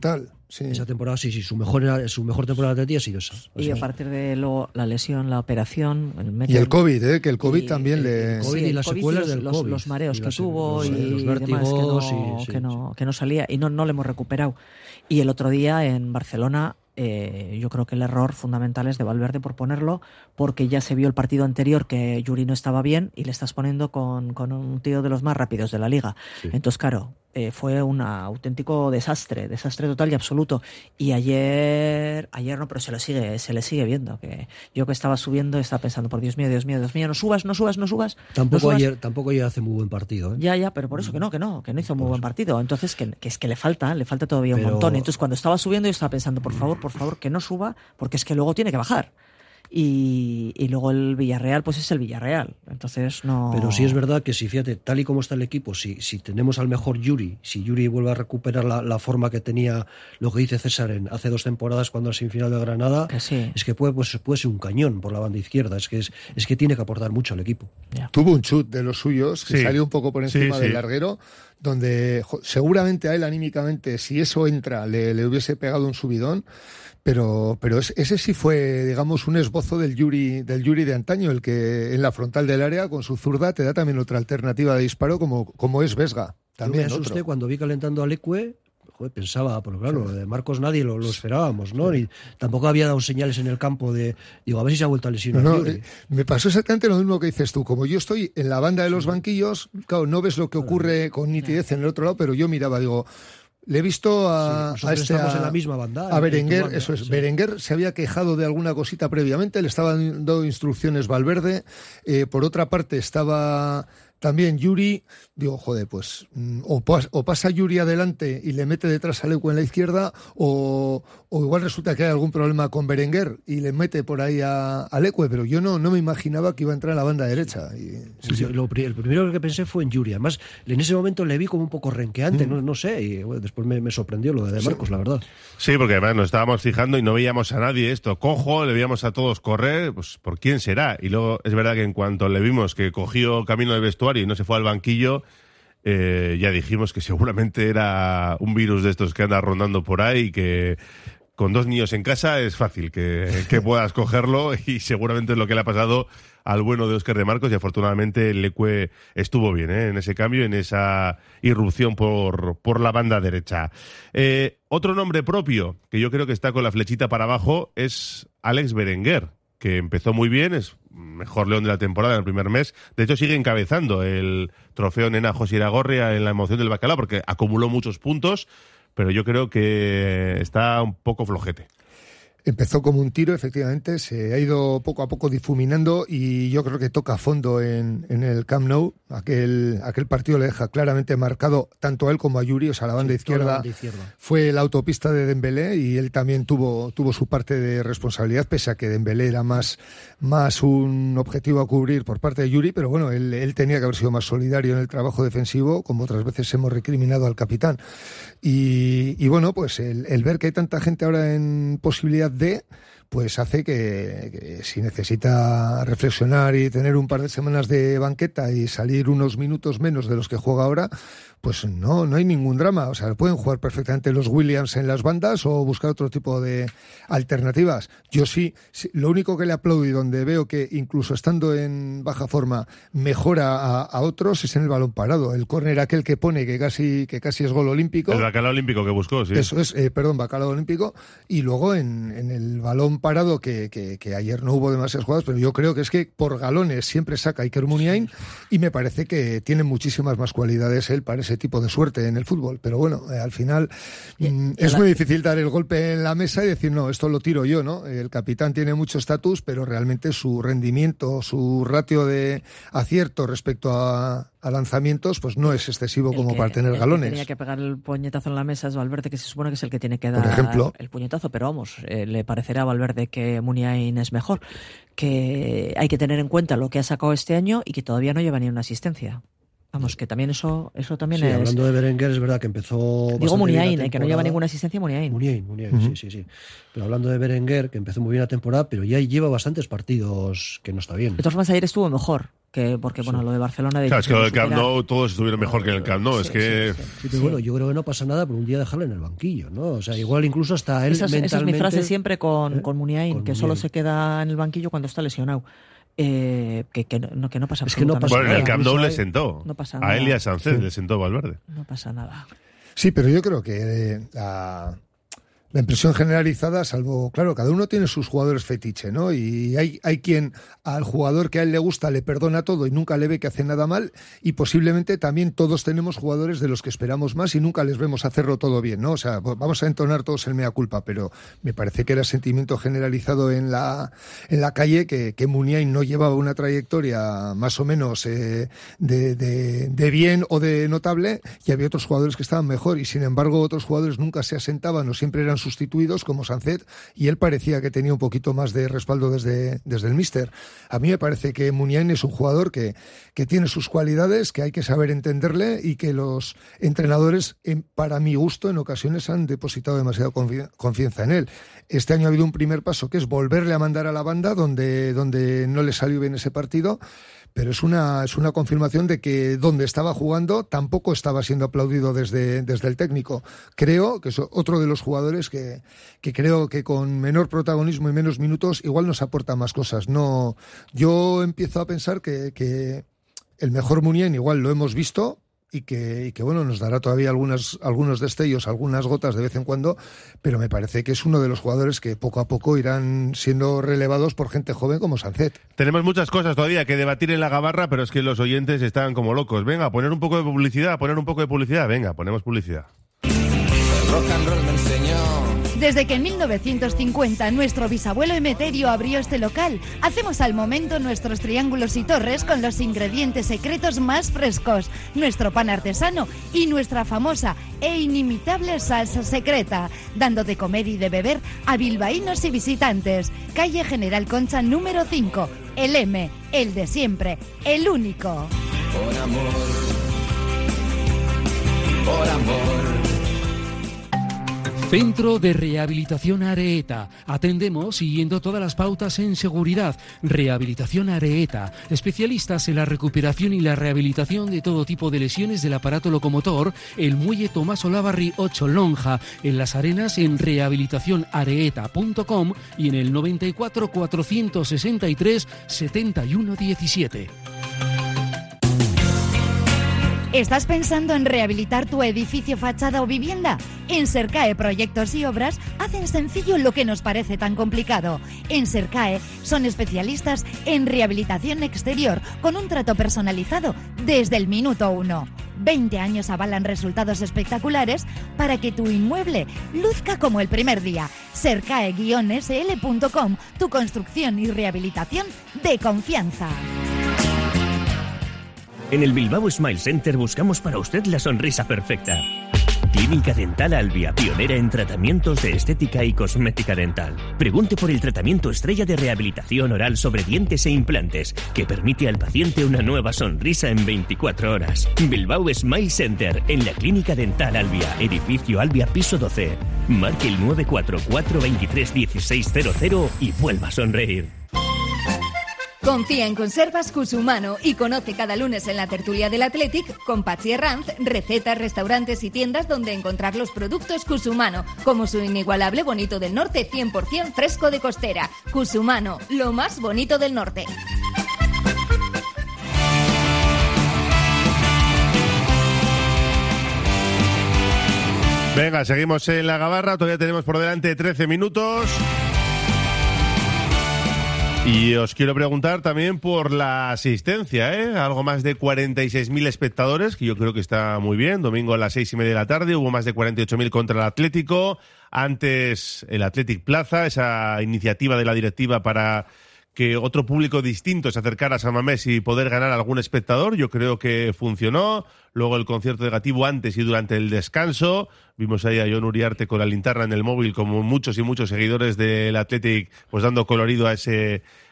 Sí. Esa temporada sí, sí, su mejor, era, su mejor temporada de Atleti ha sido esa. Y sí. a partir de luego la lesión, la operación... El método, y el COVID, ¿eh? Que el COVID y, también el, le... El COVID sí, y las COVID secuelas y los, del los, COVID. los mareos y que las, tuvo los, y los demás, que no, sí, sí, que, no, sí. que no salía. Y no, no le hemos recuperado. Y el otro día en Barcelona... Eh, yo creo que el error fundamental es de Valverde por ponerlo, porque ya se vio el partido anterior que Yuri no estaba bien y le estás poniendo con, con un tío de los más rápidos de la liga. Sí. Entonces, claro, eh, fue un auténtico desastre, desastre total y absoluto. Y ayer, ayer no, pero se le sigue, se le sigue viendo. Que yo que estaba subiendo estaba pensando, por Dios mío, Dios mío, Dios mío, no subas, no subas, no subas. Tampoco no subas. ayer, tampoco ayer hace muy buen partido, ¿eh? Ya, ya, pero por eso que no, que no, que no hizo muy buen partido. Entonces, que, que es que le falta, le falta todavía un pero... montón. Entonces, cuando estaba subiendo, yo estaba pensando, por favor, por favor, que no suba, porque es que luego tiene que bajar. Y, y luego el Villarreal, pues es el Villarreal. Entonces no... Pero sí es verdad que si, fíjate, tal y como está el equipo, si, si tenemos al mejor Yuri, si Yuri vuelve a recuperar la, la forma que tenía, lo que dice César en hace dos temporadas cuando al semifinal de Granada, que sí. es que puede, pues, puede ser un cañón por la banda izquierda. Es que, es, es que tiene que aportar mucho al equipo. Yeah. Tuvo un chut de los suyos que sí. salió un poco por encima sí, del sí. larguero, donde jo, seguramente a él anímicamente, si eso entra, le, le hubiese pegado un subidón. Pero, pero ese sí fue, digamos, un esbozo del Yuri, del Yuri de antaño, el que en la frontal del área, con su zurda, te da también otra alternativa de disparo, como, como es Vesga. También Yo me asusté otro. cuando vi calentando a Leque, joder, pensaba, pero claro, lo de Marcos nadie lo, lo esperábamos, ¿no? Y tampoco había dado señales en el campo de, digo, a ver si se ha vuelto a lesionar. No, no, eh, me pasó exactamente lo mismo que dices tú. Como yo estoy en la banda de los banquillos, claro, no ves lo que ocurre con nitidez en el otro lado, pero yo miraba, digo... Le he visto a, sí, a este estamos a, en la misma banda, a Berenguer, banda, eso es. sí. Berenguer se había quejado de alguna cosita previamente, le estaban dando instrucciones Valverde. Eh, por otra parte estaba también Yuri. Digo, joder, pues o, pas, o pasa Yuri adelante y le mete detrás a Leque en la izquierda, o, o igual resulta que hay algún problema con Berenguer y le mete por ahí a, a Leque, pero yo no, no me imaginaba que iba a entrar a la banda derecha. Y, sí, sí. Lo, el primero que pensé fue en Yuri. Además, en ese momento le vi como un poco renqueante, mm. no, no sé, y bueno, después me, me sorprendió lo de Marcos, sí. la verdad. Sí, porque además nos estábamos fijando y no veíamos a nadie esto cojo, le veíamos a todos correr, pues ¿por quién será? Y luego es verdad que en cuanto le vimos que cogió camino del vestuario y no se fue al banquillo, eh, ya dijimos que seguramente era un virus de estos que anda rondando por ahí y que con dos niños en casa es fácil que, que puedas cogerlo, y seguramente es lo que le ha pasado al bueno de Óscar de Marcos, y afortunadamente Leque estuvo bien, ¿eh? en ese cambio, en esa irrupción por, por la banda derecha. Eh, otro nombre propio, que yo creo que está con la flechita para abajo, es Alex Berenguer, que empezó muy bien, es mejor León de la temporada en el primer mes. De hecho, sigue encabezando el trofeo Nena José Iragorria en la emoción del bacalao, porque acumuló muchos puntos, pero yo creo que está un poco flojete. Empezó como un tiro, efectivamente, se ha ido poco a poco difuminando, y yo creo que toca a fondo en, en el Camp Nou. Aquel, aquel partido le deja claramente marcado tanto a él como a Yuri, o sea, la banda, sí, izquierda, la banda izquierda fue la autopista de Dembélé, y él también tuvo, tuvo su parte de responsabilidad, pese a que Dembélé era más, más un objetivo a cubrir por parte de Yuri, pero bueno, él, él tenía que haber sido más solidario en el trabajo defensivo, como otras veces hemos recriminado al capitán. Y, y bueno, pues el, el ver que hay tanta gente ahora en posibilidad de, pues hace que, que si necesita reflexionar y tener un par de semanas de banqueta y salir unos minutos menos de los que juega ahora, pues no, no hay ningún drama. O sea, pueden jugar perfectamente los Williams en las bandas o buscar otro tipo de alternativas. Yo sí, sí, lo único que le aplaudo y donde veo que incluso estando en baja forma mejora a, a otros es en el balón parado. El córner aquel que pone que casi, que casi es gol olímpico. El bacalao olímpico que buscó, sí. Eso es, eh, perdón, bacalao olímpico. Y luego en, en el balón parado, que, que, que ayer no hubo demasiadas jugadas, pero yo creo que es que por galones siempre saca Iker Muniain, y me parece que tiene muchísimas más cualidades él para ese tipo de suerte en el fútbol. Pero bueno, eh, al final mm, es muy difícil dar el golpe en la mesa y decir, no, esto lo tiro yo, ¿no? El capitán tiene mucho estatus, pero realmente su rendimiento, su ratio de acierto respecto a, a lanzamientos, pues no es excesivo como que, para tener el galones. Que tenía que pegar el puñetazo en la mesa es Valverde, que se supone que es el que tiene que dar Por ejemplo, el puñetazo, pero vamos, eh, le parecerá a Valverde que Muniain es mejor, que hay que tener en cuenta lo que ha sacado este año y que todavía no lleva ni una asistencia. Vamos, que también eso eso también sí, es... hablando de Berenguer, es verdad que empezó... Digo Muniain, eh, que no lleva ninguna asistencia Muniain. Muniain, Muniain, Uh-huh. sí, sí, sí. Pero hablando de Berenguer, que empezó muy bien la temporada, pero ya lleva bastantes partidos que no está bien. De todas formas, ayer estuvo mejor, que porque, bueno, Sí. lo de Barcelona... De Claro, es que lo del Camp superar- Nou todos estuvieron mejor que en el Camp Nou. Es Sí, que... sí, sí. Sí, pero bueno, yo creo que no pasa nada por un día dejarle en el banquillo, ¿no? O sea, igual incluso hasta él Esa es, esa es mi mentalmente... frase siempre con, ¿Eh? con Muniain, Con que solo Muniain. se queda en el banquillo cuando está lesionado. Eh, que, que, no, que no pasa Es que no absolutamente pasa Bueno, en el nada. Camp Nou Incluso le hay- sentó. No pasa A nada. él y a Sánchez Sí. le sentó Valverde. No pasa nada. Sí, pero yo creo que eh, la, la impresión generalizada, salvo, claro, cada uno tiene sus jugadores fetiche, ¿no? Y hay, hay quien al jugador que a él le gusta le perdona todo y nunca le ve que hace nada mal, y posiblemente también todos tenemos jugadores de los que esperamos más y nunca les vemos hacerlo todo bien, ¿no? O sea, pues vamos a entonar todos el mea culpa, pero me parece que era sentimiento generalizado en la, en la calle que, que Muniain no llevaba una trayectoria más o menos eh, de, de, de bien o de notable, y había otros jugadores que estaban mejor, y sin embargo otros jugadores nunca se asentaban o siempre eran sustituidos, como Sancet, y él parecía que tenía un poquito más de respaldo desde, desde el míster. A mí me parece que Muniain es un jugador que, que tiene sus cualidades, que hay que saber entenderle, y que los entrenadores, en, para mi gusto, en ocasiones han depositado demasiada confi- confianza en él. Este año ha habido un primer paso, que es volverle a mandar a la banda donde, donde no le salió bien ese partido, pero es una, es una confirmación de que donde estaba jugando tampoco estaba siendo aplaudido desde, desde el técnico. Creo que es otro de los jugadores que, que creo que con menor protagonismo y menos minutos igual nos aporta más cosas. No, yo empiezo a pensar que, que el mejor Muniain igual lo hemos visto, y que, y que bueno, nos dará todavía algunas, algunos destellos, algunas gotas de vez en cuando, pero me parece que es uno de los jugadores que poco a poco irán siendo relevados por gente joven como Sancet. Tenemos muchas cosas todavía que debatir en la gabarra, pero es que los oyentes están como locos. Venga, a poner un poco de publicidad, a poner un poco de publicidad. Venga, ponemos publicidad. El rock and roll me enseñó. Desde que en mil novecientos cincuenta nuestro bisabuelo Emeterio abrió este local, hacemos al momento nuestros triángulos y torres con los ingredientes secretos más frescos, nuestro pan artesano y nuestra famosa e inimitable salsa secreta, dando de comer y de beber a bilbaínos y visitantes. Calle General Concha número cinco, el M, el de siempre, el único. Por amor, por amor. Centro de Rehabilitación Areeta. Atendemos siguiendo todas las pautas en seguridad. Rehabilitación Areeta. Especialistas en la recuperación y la rehabilitación de todo tipo de lesiones del aparato locomotor. El muelle Tomás Olavarri ocho Lonja. En Las Arenas en rehabilitación areeta punto com y en el noventa y cuatro, cuatrocientos sesenta y tres, setenta y uno diecisiete. ¿Estás pensando en rehabilitar tu edificio, fachada o vivienda? En Sercae Proyectos y Obras hacen sencillo lo que nos parece tan complicado. En Sercae son especialistas en rehabilitación exterior con un trato personalizado desde el minuto uno. veinte años avalan resultados espectaculares para que tu inmueble luzca como el primer día. Sercae S L punto com, tu construcción y rehabilitación de confianza. En el Bilbao Smile Center buscamos para usted la sonrisa perfecta. Clínica Dental Albia, pionera en tratamientos de estética y cosmética dental. Pregunte por el tratamiento estrella de rehabilitación oral sobre dientes e implantes, que permite al paciente una nueva sonrisa en veinticuatro horas. Bilbao Smile Center, en la Clínica Dental Albia, edificio Albia, piso doce. Marque el nueve cuatro cuatro, veintitrés, dieciséis cero cero y vuelva a sonreír. Confía en Conservas Cusumano y conoce cada lunes en la tertulia del Athletic con Pachi Herranz recetas, restaurantes y tiendas donde encontrar los productos Cusumano, como su inigualable bonito del norte cien por ciento fresco de costera. Cusumano, lo más bonito del norte. Venga, seguimos en la gabarra, todavía tenemos por delante trece minutos. Y os quiero preguntar también por la asistencia, ¿eh? Algo más de cuarenta y seis mil espectadores, que yo creo que está muy bien. Domingo a las seis y media de la tarde hubo más de cuarenta y ocho mil contra el Atlético. Antes el Athletic Plaza, esa iniciativa de la directiva para que otro público distinto se acercara a San Mamés y poder ganar algún espectador. Yo creo que funcionó. Luego el concierto de Gatibu antes y durante el descanso. Vimos ahí a Jon Uriarte con la linterna en el móvil, como muchos y muchos seguidores del Athletic, pues dando colorido a ese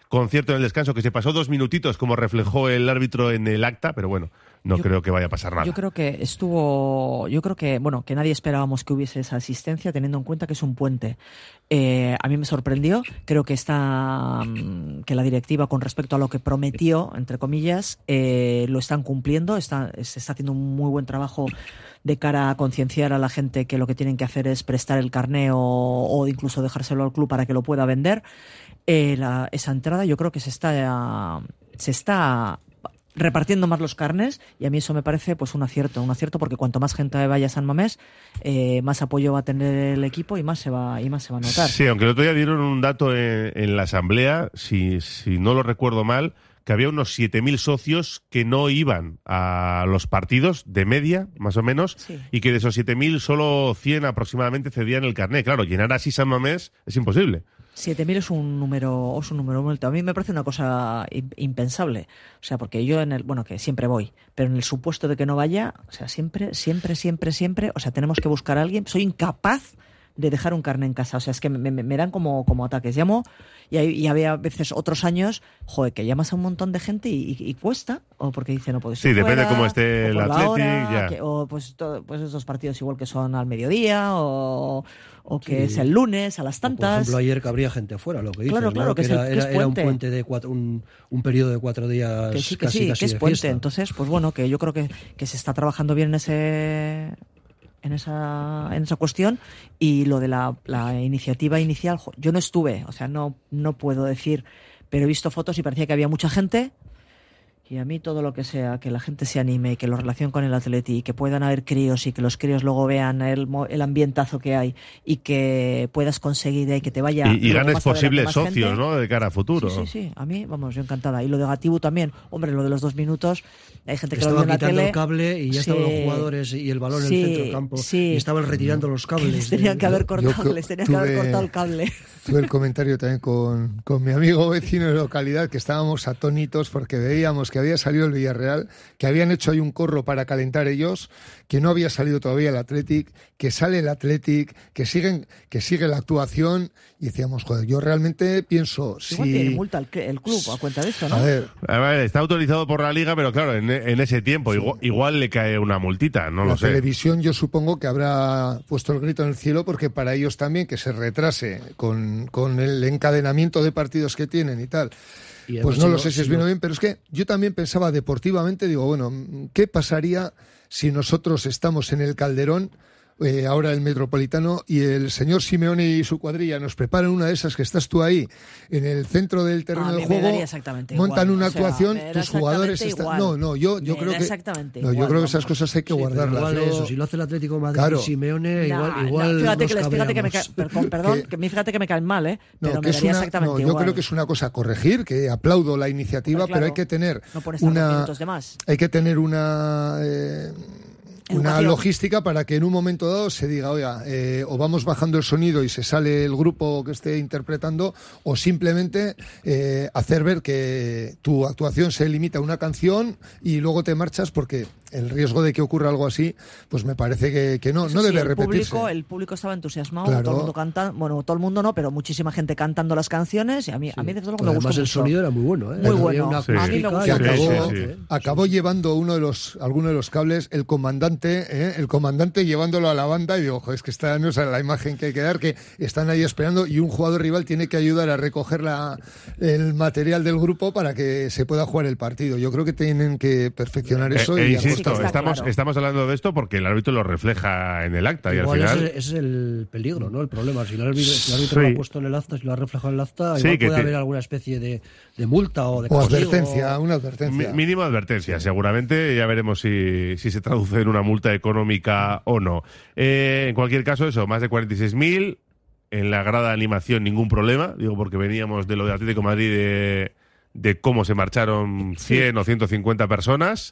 concierto en el descanso que se pasó dos minutitos, como reflejó el árbitro en el acta, pero bueno, no yo, creo que vaya a pasar nada. Yo creo que estuvo, yo creo que, bueno, que nadie esperábamos que hubiese esa asistencia, teniendo en cuenta que es un puente. Eh, a mí me sorprendió, creo que está, que la directiva con respecto a lo que prometió, entre comillas, eh, lo están cumpliendo, está, se está haciendo un muy buen trabajo de cara a concienciar a la gente que lo que tienen que hacer es prestar el carné o, o incluso dejárselo al club para que lo pueda vender. Eh, la, esa entrada yo creo que se está, se está repartiendo más los carnés y a mí eso me parece pues un acierto, un acierto porque cuanto más gente vaya a San Mamés, eh, más apoyo va a tener el equipo y más se va y más se va a notar. Sí, aunque el otro día dieron un dato en, en la asamblea, si, si no lo recuerdo mal, que había unos siete mil socios que no iban a los partidos de media, más o menos, sí. Y que de esos siete mil solo cien aproximadamente cedían el carné. Claro, llenar así San Mamés es imposible. siete mil es un número es un número muy alto. A mí me parece una cosa impensable. O sea, porque yo en el, bueno, que siempre voy, pero en el supuesto de que no vaya, o sea, siempre, siempre, siempre, siempre, o sea, tenemos que buscar a alguien. Soy incapaz de dejar un carné en casa. O sea, es que me, me, me dan como, como ataques. Llamo y, hay, y había veces otros años, joder, que llamas a un montón de gente y, y, y cuesta, o porque dice no puedes ir Sí, fuera, depende cómo esté el Athletic, ya. Que, o pues, todo, pues esos partidos igual que son al mediodía, o, o que Sí. es el lunes a las tantas. Por ejemplo, ayer que habría gente fuera, lo que dices, Claro, claro, ¿no? que, que es el- era, que es era, era un puente. puente de cuatro, un, un periodo de cuatro días Que sí, que casi, sí, casi que es de puente. fiesta. Entonces, pues bueno, que yo creo que, que se está trabajando bien en ese en esa en esa cuestión y lo de la, la iniciativa inicial, jo, yo no estuve, o sea, no no puedo decir, pero he visto fotos y parecía que había mucha gente. Y a mí todo lo que sea, que la gente se anime y que lo relacione con el Atleti y que puedan haber críos y que los críos luego vean el, mo- el ambientazo que hay y que puedas conseguir y que te vaya... Y, y luego ganes más adelante posibles más socios, gente. ¿no? De cara a futuro. Sí, sí, sí. A mí, vamos, yo encantada. Y lo de Gatibu también. Hombre, lo de los dos minutos, hay gente que lo Estaba ve en la quitando tele. el cable y ya Sí. estaban los jugadores y el balón Sí, en el centro del campo. sí. Y estaban retirando los cables. Les tenían que haber Yo cortado, co- les tenían que haber tuve- cortado el cable. Tuve el comentario también con, con mi amigo vecino de localidad, que estábamos atónitos porque veíamos que había salido el Villarreal, que habían hecho ahí un corro para calentar ellos, que no había salido todavía el Athletic, que sale el Athletic, que siguen, que sigue la actuación, y decíamos, joder, yo realmente pienso, Igual si... tiene multa el, el club a cuenta de eso, ¿no? A ver, A ver, está autorizado por la Liga, pero claro, en, en ese tiempo igual, igual le cae una multita, no la lo sé. televisión yo supongo que habrá puesto el grito en el cielo, porque para ellos también que se retrase con, con el encadenamiento de partidos que tienen y tal, Y pues además, no si lo sé si es si bien no- o bien, pero es que yo también pensaba deportivamente, digo, bueno, ¿qué pasaría si nosotros estamos en el Calderón, eh, ahora el Metropolitano, y el señor Simeone y su cuadrilla nos preparan una de esas que estás tú ahí, en el centro del terreno A mí del me juego, daría exactamente montan igual, una o sea, actuación, me da tus jugadores exactamente están... igual. No, no, yo, yo Me creo da que... exactamente no, yo igual, creo que esas vamos. cosas hay que Sí, pero guardarlas. igual Yo- eso, si lo hace el Atlético de Madrid Claro. y Simeone, No, igual, no, igual fíjate nos que les, fíjate que me ca- cabreamos. perdón, perdón, Que- que me- fíjate que me caen mal, ¿eh? No, Pero que me es daría una, exactamente no, yo igual. creo que es una cosa a corregir, que aplaudo la iniciativa, Hombre, claro, pero hay que tener no por estar dos una, minutos de más. hay que tener una, eh, una Educación. logística para que en un momento dado se diga, oiga, eh, o vamos bajando el sonido y se sale el grupo que esté interpretando, o simplemente eh, hacer ver que tu actuación se limita a una canción y luego te marchas, porque el riesgo de que ocurra algo así, pues me parece que, que no, Eso no sí, debe el repetirse. Público, el público estaba entusiasmado, Claro. todo el mundo cantando, bueno, todo el mundo no, pero muchísima gente cantando las canciones y a mí, a mí desde luego me Además, gustó el mucho. sonido era muy bueno, ¿eh? Muy Había bueno. una Sí. A mí me acústica gustó que y mucho. acabó, Sí, sí, sí. acabó llevando uno de los alguno de los cables el comandante ¿eh? el comandante llevándolo a la banda, y digo, ojo, es que está, no sé, la imagen que hay que dar, que están ahí esperando y un jugador rival tiene que ayudar a recoger la, el material del grupo para que se pueda jugar el partido. Yo creo que tienen que perfeccionar Eh, eso eh, y insisto, está estamos, claro. estamos hablando de esto porque el árbitro lo refleja en el acta y al Igual final... ese, ese es el peligro, ¿no? El problema. Si el árbitro, si el árbitro Sí. lo ha puesto en el acta, si lo ha reflejado en el acta, Sí, igual que puede te- haber alguna especie de, de multa o de o castigo. advertencia, una Mi- advertencia. Mínimo advertencia, seguramente. Ya veremos si, si se traduce en una multa económica o no. Eh, en cualquier caso, eso, más de cuarenta y seis mil. En la grada de animación, ningún problema. Digo, porque veníamos de lo de Atlético de Madrid de, de cómo se marcharon cien o ciento cincuenta personas.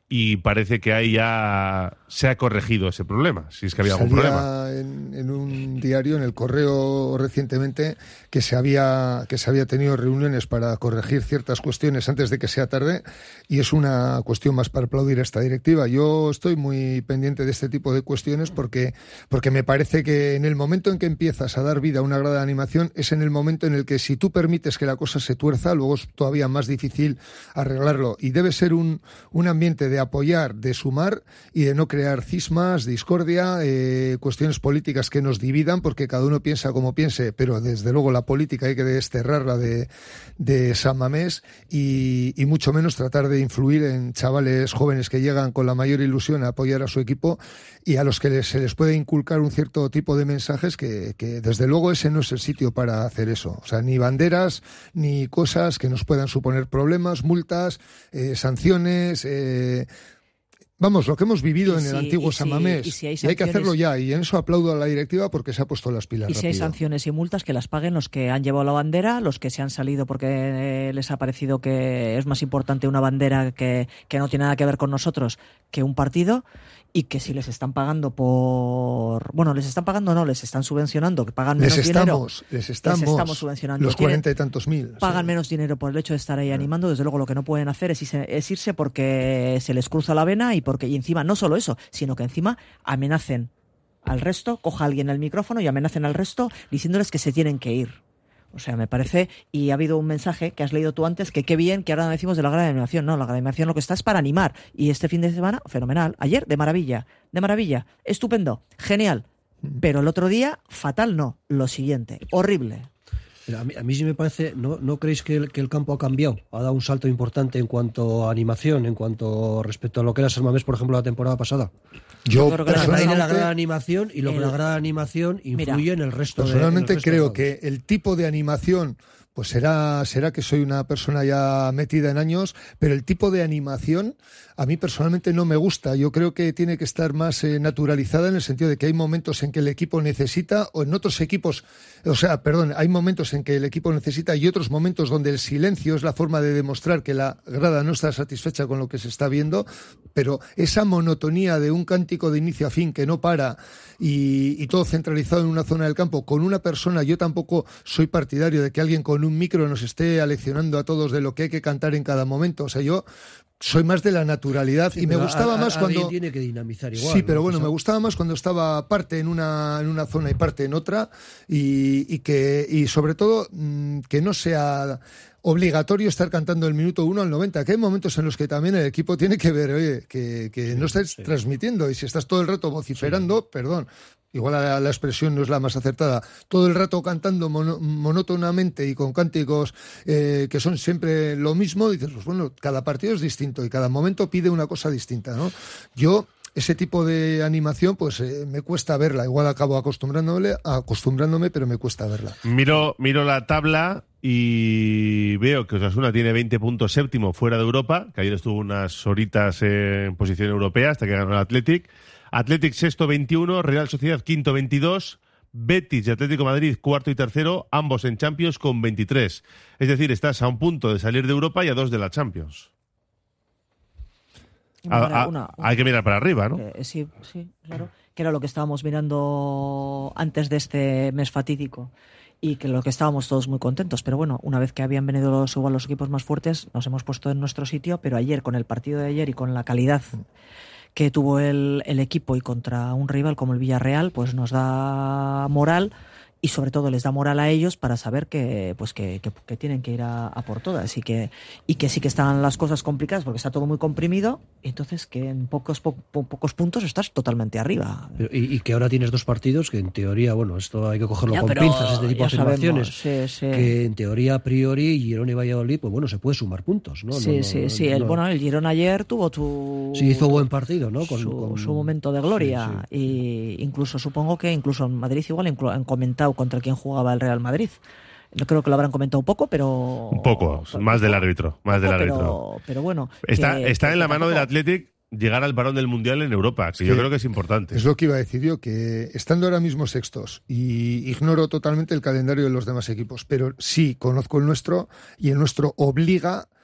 y parece que ahí ya se ha corregido ese problema, si es que había algún Salía problema. En, en un diario, en el Correo recientemente, que se había que se había tenido reuniones para corregir ciertas cuestiones antes de que sea tarde, y es una cuestión más para aplaudir a esta directiva. Yo estoy muy pendiente de este tipo de cuestiones porque, porque me parece que en el momento en que empiezas a dar vida a una grada de animación es en el momento en el que si tú permites que la cosa se tuerza, luego es todavía más difícil arreglarlo, y debe ser un, un ambiente de apoyar, de sumar y de no crear cismas, discordia, eh, cuestiones políticas que nos dividan, porque cada uno piensa como piense, pero desde luego la política hay que desterrarla de, de San Mamés, y, y mucho menos tratar de influir en chavales jóvenes que llegan con la mayor ilusión a apoyar a su equipo y a los que les, se les puede inculcar un cierto tipo de mensajes que, que desde luego ese no es el sitio para hacer eso. O sea, ni banderas, ni cosas que nos puedan suponer problemas, multas, eh, sanciones, eh, vamos, lo que hemos vivido y en si, el antiguo y San si, Mamés. Y, si hay y hay que hacerlo ya, y en eso aplaudo a la directiva porque se ha puesto las pilas Y rápido. si hay sanciones y multas, que las paguen los que han llevado la bandera, los que se han salido porque les ha parecido que es más importante una bandera que, que no tiene nada que ver con nosotros que un partido, y que si les están pagando por... Bueno, les están pagando, no, les están subvencionando, que pagan menos les estamos, dinero. Les estamos, les estamos subvencionando. Los cuarenta y tantos mil. Pagan o sea. menos dinero por el hecho de estar ahí animando. Desde luego lo que no pueden hacer es irse, es irse porque se les cruza la vena, y porque y encima no solo eso, sino que encima amenacen al resto, coja alguien el micrófono y amenacen al resto diciéndoles que se tienen que ir. O sea, me parece, y ha habido un mensaje que has leído tú antes, que qué bien que ahora decimos de la grada de animación. No, la grada de animación lo que está es para animar. Y este fin de semana, fenomenal. Ayer, de maravilla, de maravilla. Estupendo, genial. Pero el otro día, fatal no. Lo siguiente, horrible. A mí, a mí sí me parece, ¿no, no creéis que el, que el campo ha cambiado? Ha dado un salto importante en cuanto a animación, en cuanto respecto a lo que era San Mamés, por ejemplo, la temporada pasada. Yo, Yo creo que personalmente, la grada de animación y lo el, que la grada de animación influye mira, en el resto de Personalmente el resto creo de que el tipo de animación, pues será, será que soy una persona ya metida en años, pero el tipo de animación a mí personalmente no me gusta. Yo creo que tiene que estar más eh, naturalizada, en el sentido de que hay momentos en que el equipo necesita, o en otros equipos, o sea, perdón, hay momentos en que el equipo necesita y otros momentos donde el silencio es la forma de demostrar que la grada no está satisfecha con lo que se está viendo, pero esa monotonía de un cántico de inicio a fin que no para y, y todo centralizado en una zona del campo, con una persona, yo tampoco soy partidario de que alguien con un micro nos esté aleccionando a todos de lo que hay que cantar en cada momento. O sea, yo soy más de la naturalidad, sí, y me gustaba a, más a, cuando tiene que dinamizar igual, sí, pero ¿no? bueno, me gustaba más cuando estaba parte en una en una zona y parte en otra, y, y que y sobre todo mmm, que no sea obligatorio estar cantando el minuto uno al noventa, que hay momentos en los que también el equipo tiene que ver, oye, que, que sí, no estáis sí. transmitiendo, y si estás todo el rato vociferando, sí. perdón, igual la, la expresión no es la más acertada, todo el rato cantando mono, monótonamente y con cánticos eh, que son siempre lo mismo, dices, pues bueno, cada partido es distinto y cada momento pide una cosa distinta, ¿no? Yo, ese tipo de animación, pues eh, me cuesta verla, igual acabo acostumbrándome, acostumbrándome, pero me cuesta verla. Miro, miro la tabla y veo que Osasuna tiene veinte puntos, séptimo fuera de Europa, que ayer estuvo unas horitas en posición europea hasta que ganó el Athletic. Athletic sexto, veintiuno, Real Sociedad quinto, veintidós, Betis y Atlético Madrid cuarto y tercero, ambos en Champions con veintitrés. Es decir, estás a un punto de salir de Europa y a dos de la Champions. A, a, una, una, hay que mirar para arriba, ¿no? Eh, sí, sí, claro. Que era lo que estábamos mirando antes de este mes fatídico. Y que lo que estábamos todos muy contentos, pero bueno, una vez que habían venido los, igual los equipos más fuertes, nos hemos puesto en nuestro sitio, pero ayer, con el partido de ayer y con la calidad que tuvo el, el equipo y contra un rival como el Villarreal, pues nos da moral, y sobre todo les da moral a ellos para saber que pues que, que, que tienen que ir a, a por todas, y que y que sí que están las cosas complicadas porque está todo muy comprimido, y entonces que en pocos po, po, pocos puntos estás totalmente arriba. Pero, y, y que ahora tienes dos partidos que en teoría, bueno, esto hay que cogerlo ya, con pinzas, este tipo de afirmaciones, sabemos, sí, sí. que en teoría a priori Girona y Valladolid, pues bueno, se puede sumar puntos, ¿no? Sí, no, sí, no, sí. No, el, no. Bueno, el Girona ayer tuvo tu... Sí, hizo buen partido, ¿no? Con, su, con... su momento de gloria, sí, sí. Y incluso supongo que incluso en Madrid igual han comentado contra quién jugaba el Real Madrid. Yo creo que lo habrán comentado un poco, pero... Un poco, pero, más del árbitro, más del árbitro. Pero, pero bueno... Está, que, está que, en la que mano tampoco... del Athletic llegar al varón del Mundial en Europa, que sí, yo creo que es importante. Es lo que iba a decir yo, que estando ahora mismo sextos, y ignoro totalmente el calendario de los demás equipos, pero sí conozco el nuestro, y el nuestro obliga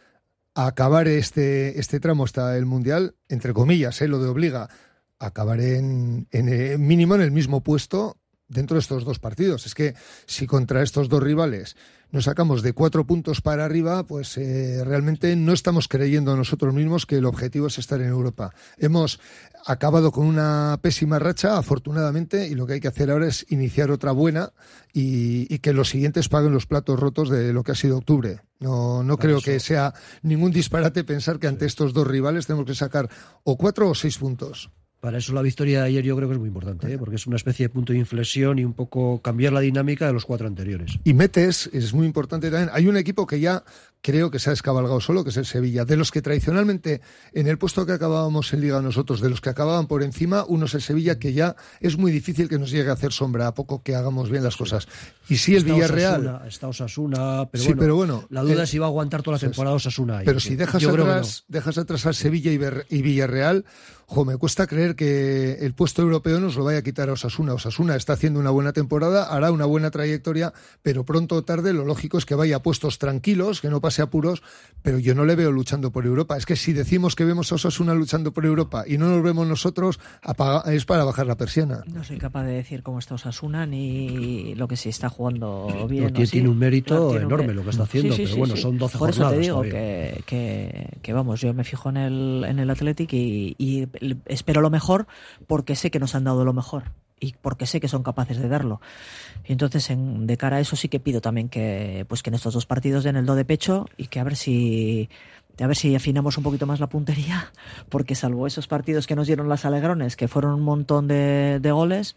a acabar este, este tramo hasta el Mundial, entre comillas, ¿eh? Lo de obliga, a acabar en, en eh, mínimo en el mismo puesto dentro de estos dos partidos. Es que si contra estos dos rivales nos sacamos de cuatro puntos para arriba, pues eh, realmente no estamos creyendo nosotros mismos que el objetivo es estar en Europa. Hemos acabado con una pésima racha, afortunadamente, y lo que hay que hacer ahora es iniciar otra buena y, y que los siguientes paguen los platos rotos de lo que ha sido octubre. No, no creo que sea ningún disparate pensar que ante estos dos rivales tenemos que sacar o cuatro o seis puntos. Para eso la victoria de ayer yo creo que es muy importante, ¿eh? Porque es una especie de punto de inflexión y un poco cambiar la dinámica de los cuatro anteriores. Y metes, es muy importante también, hay un equipo que ya creo que se ha descabalgado solo, que es el Sevilla. De los que tradicionalmente, en el puesto que acabábamos en Liga nosotros, de los que acababan por encima, uno es el Sevilla, que ya es muy difícil que nos llegue a hacer sombra, a poco que hagamos bien las cosas. Y sí, el está Villarreal... Osasuna, está Osasuna, pero, sí, bueno, pero bueno, la duda el, es si va a aguantar toda la temporada Osasuna. Ahí, pero si dejas atrás, no. dejas atrás al Sevilla y, Ver, y Villarreal, jo, me cuesta creer que el puesto europeo nos lo vaya a quitar a Osasuna. Osasuna está haciendo una buena temporada, hará una buena trayectoria, pero pronto o tarde lo lógico es que vaya a puestos tranquilos, que no pase apuros, pero yo no le veo luchando por Europa. Es que si decimos que vemos a Osasuna luchando por Europa y no nos vemos nosotros, apaga, es para bajar la persiana. No soy capaz de decir cómo está Osasuna ni lo que sí está jugando bien. No, tiene, tiene un mérito claro, tiene enorme un... lo que está haciendo, sí, sí, pero sí, bueno, sí. son doce Por jornadas. Por eso te digo que, que, que vamos, yo me fijo en el, en el Athletic y, y espero lo mejor porque sé que nos han dado lo mejor y porque sé que son capaces de darlo. Y entonces, en, de cara a eso, sí que pido también que, pues, que en estos dos partidos den el do de pecho y que a ver si... a ver si afinamos un poquito más la puntería, porque salvo esos partidos que nos dieron las Alegrones, que fueron un montón de, de goles,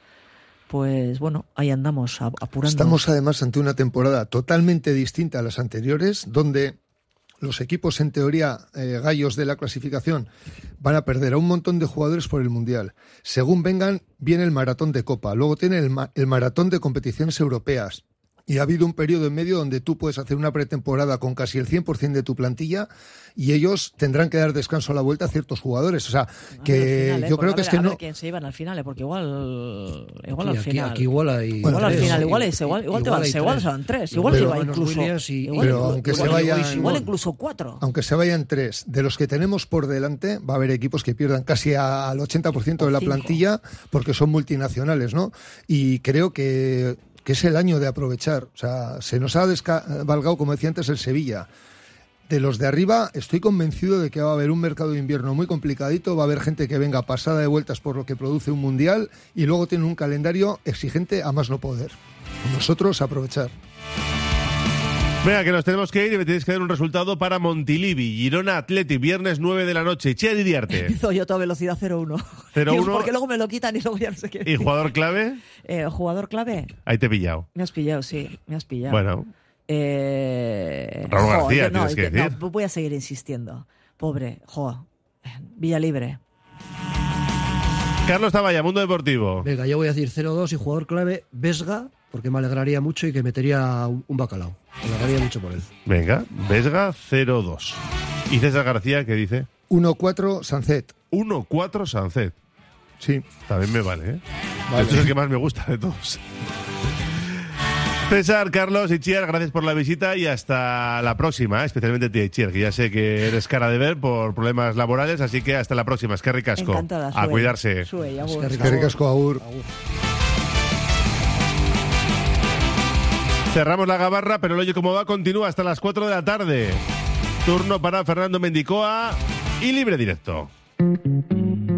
pues bueno, ahí andamos apurando. Estamos además ante una temporada totalmente distinta a las anteriores, donde los equipos, en teoría, eh, gallos de la clasificación, van a perder a un montón de jugadores por el Mundial. Según vengan, viene el maratón de Copa, luego tiene el, ma- el maratón de competiciones europeas. Y ha habido un periodo en medio donde tú puedes hacer una pretemporada con casi el cien por ciento de tu plantilla y ellos tendrán que dar descanso a la vuelta a ciertos jugadores. O sea, que final, ¿eh? yo Porque creo que ver, es que a no... ver quién se iban al final, ¿eh? Porque igual igual sí, al aquí, final. Aquí igual hay... Igual bueno, al tres, final, sí, igual es, igual, igual, te van, tres. igual se van tres, igual pero, se va incluso... Y, igual, pero igual, aunque igual, se vayan... igual, igual incluso cuatro. Aunque se vayan tres, de los que tenemos por delante, va a haber equipos que pierdan casi a, al ochenta por ciento de la Cinco. plantilla porque son multinacionales, ¿no? Y creo que... que es el año de aprovechar. O sea, se nos ha descabalgado, como decía antes, el Sevilla. De los de arriba, estoy convencido de que va a haber un mercado de invierno muy complicadito, va a haber gente que venga pasada de vueltas por lo que produce un mundial y luego tiene un calendario exigente a más no poder. Nosotros, aprovechar. Venga, que nos tenemos que ir y me tenéis que dar un resultado para Montilivi, Girona Athletic, viernes nueve de la noche. Itziar Iriarte. Empiezo yo toda velocidad cero uno. cero uno. Porque luego me lo quitan y luego ya no sé qué. ¿Y jugador clave? Eh, ¿Jugador clave? Ahí te he pillado. Me has pillado, sí, me has pillado. Bueno. Eh... Raúl jo, García, yo no, tienes que no, decir. voy a seguir insistiendo. Pobre, jo. Villa Libre. Carlos Taballa, Mundo Deportivo. Venga, yo voy a decir cero dos y jugador clave, Vesga, porque me alegraría mucho y que metería un, un bacalao. Me alegraría mucho por él. Venga, Vesga cero dos. ¿Y César García qué dice? uno cuatro Sancet. uno cuatro Sancet. Sí. También me vale, ¿eh? Vale. Esto es el que más me gusta de todos. César, Carlos, Itziar, gracias por la visita y hasta la próxima, ¿eh? Especialmente a ti, Itziar, que ya sé que eres cara de ver por problemas laborales, así que hasta la próxima. Eskerrik asko. Encantada, A sue. cuidarse. Sue, agur. Eskerrik asko, agur. Cerramos la gabarra, pero el Oye Cómo Va continúa hasta las cuatro de la tarde. Turno para Fernando Mendicoa y libre directo.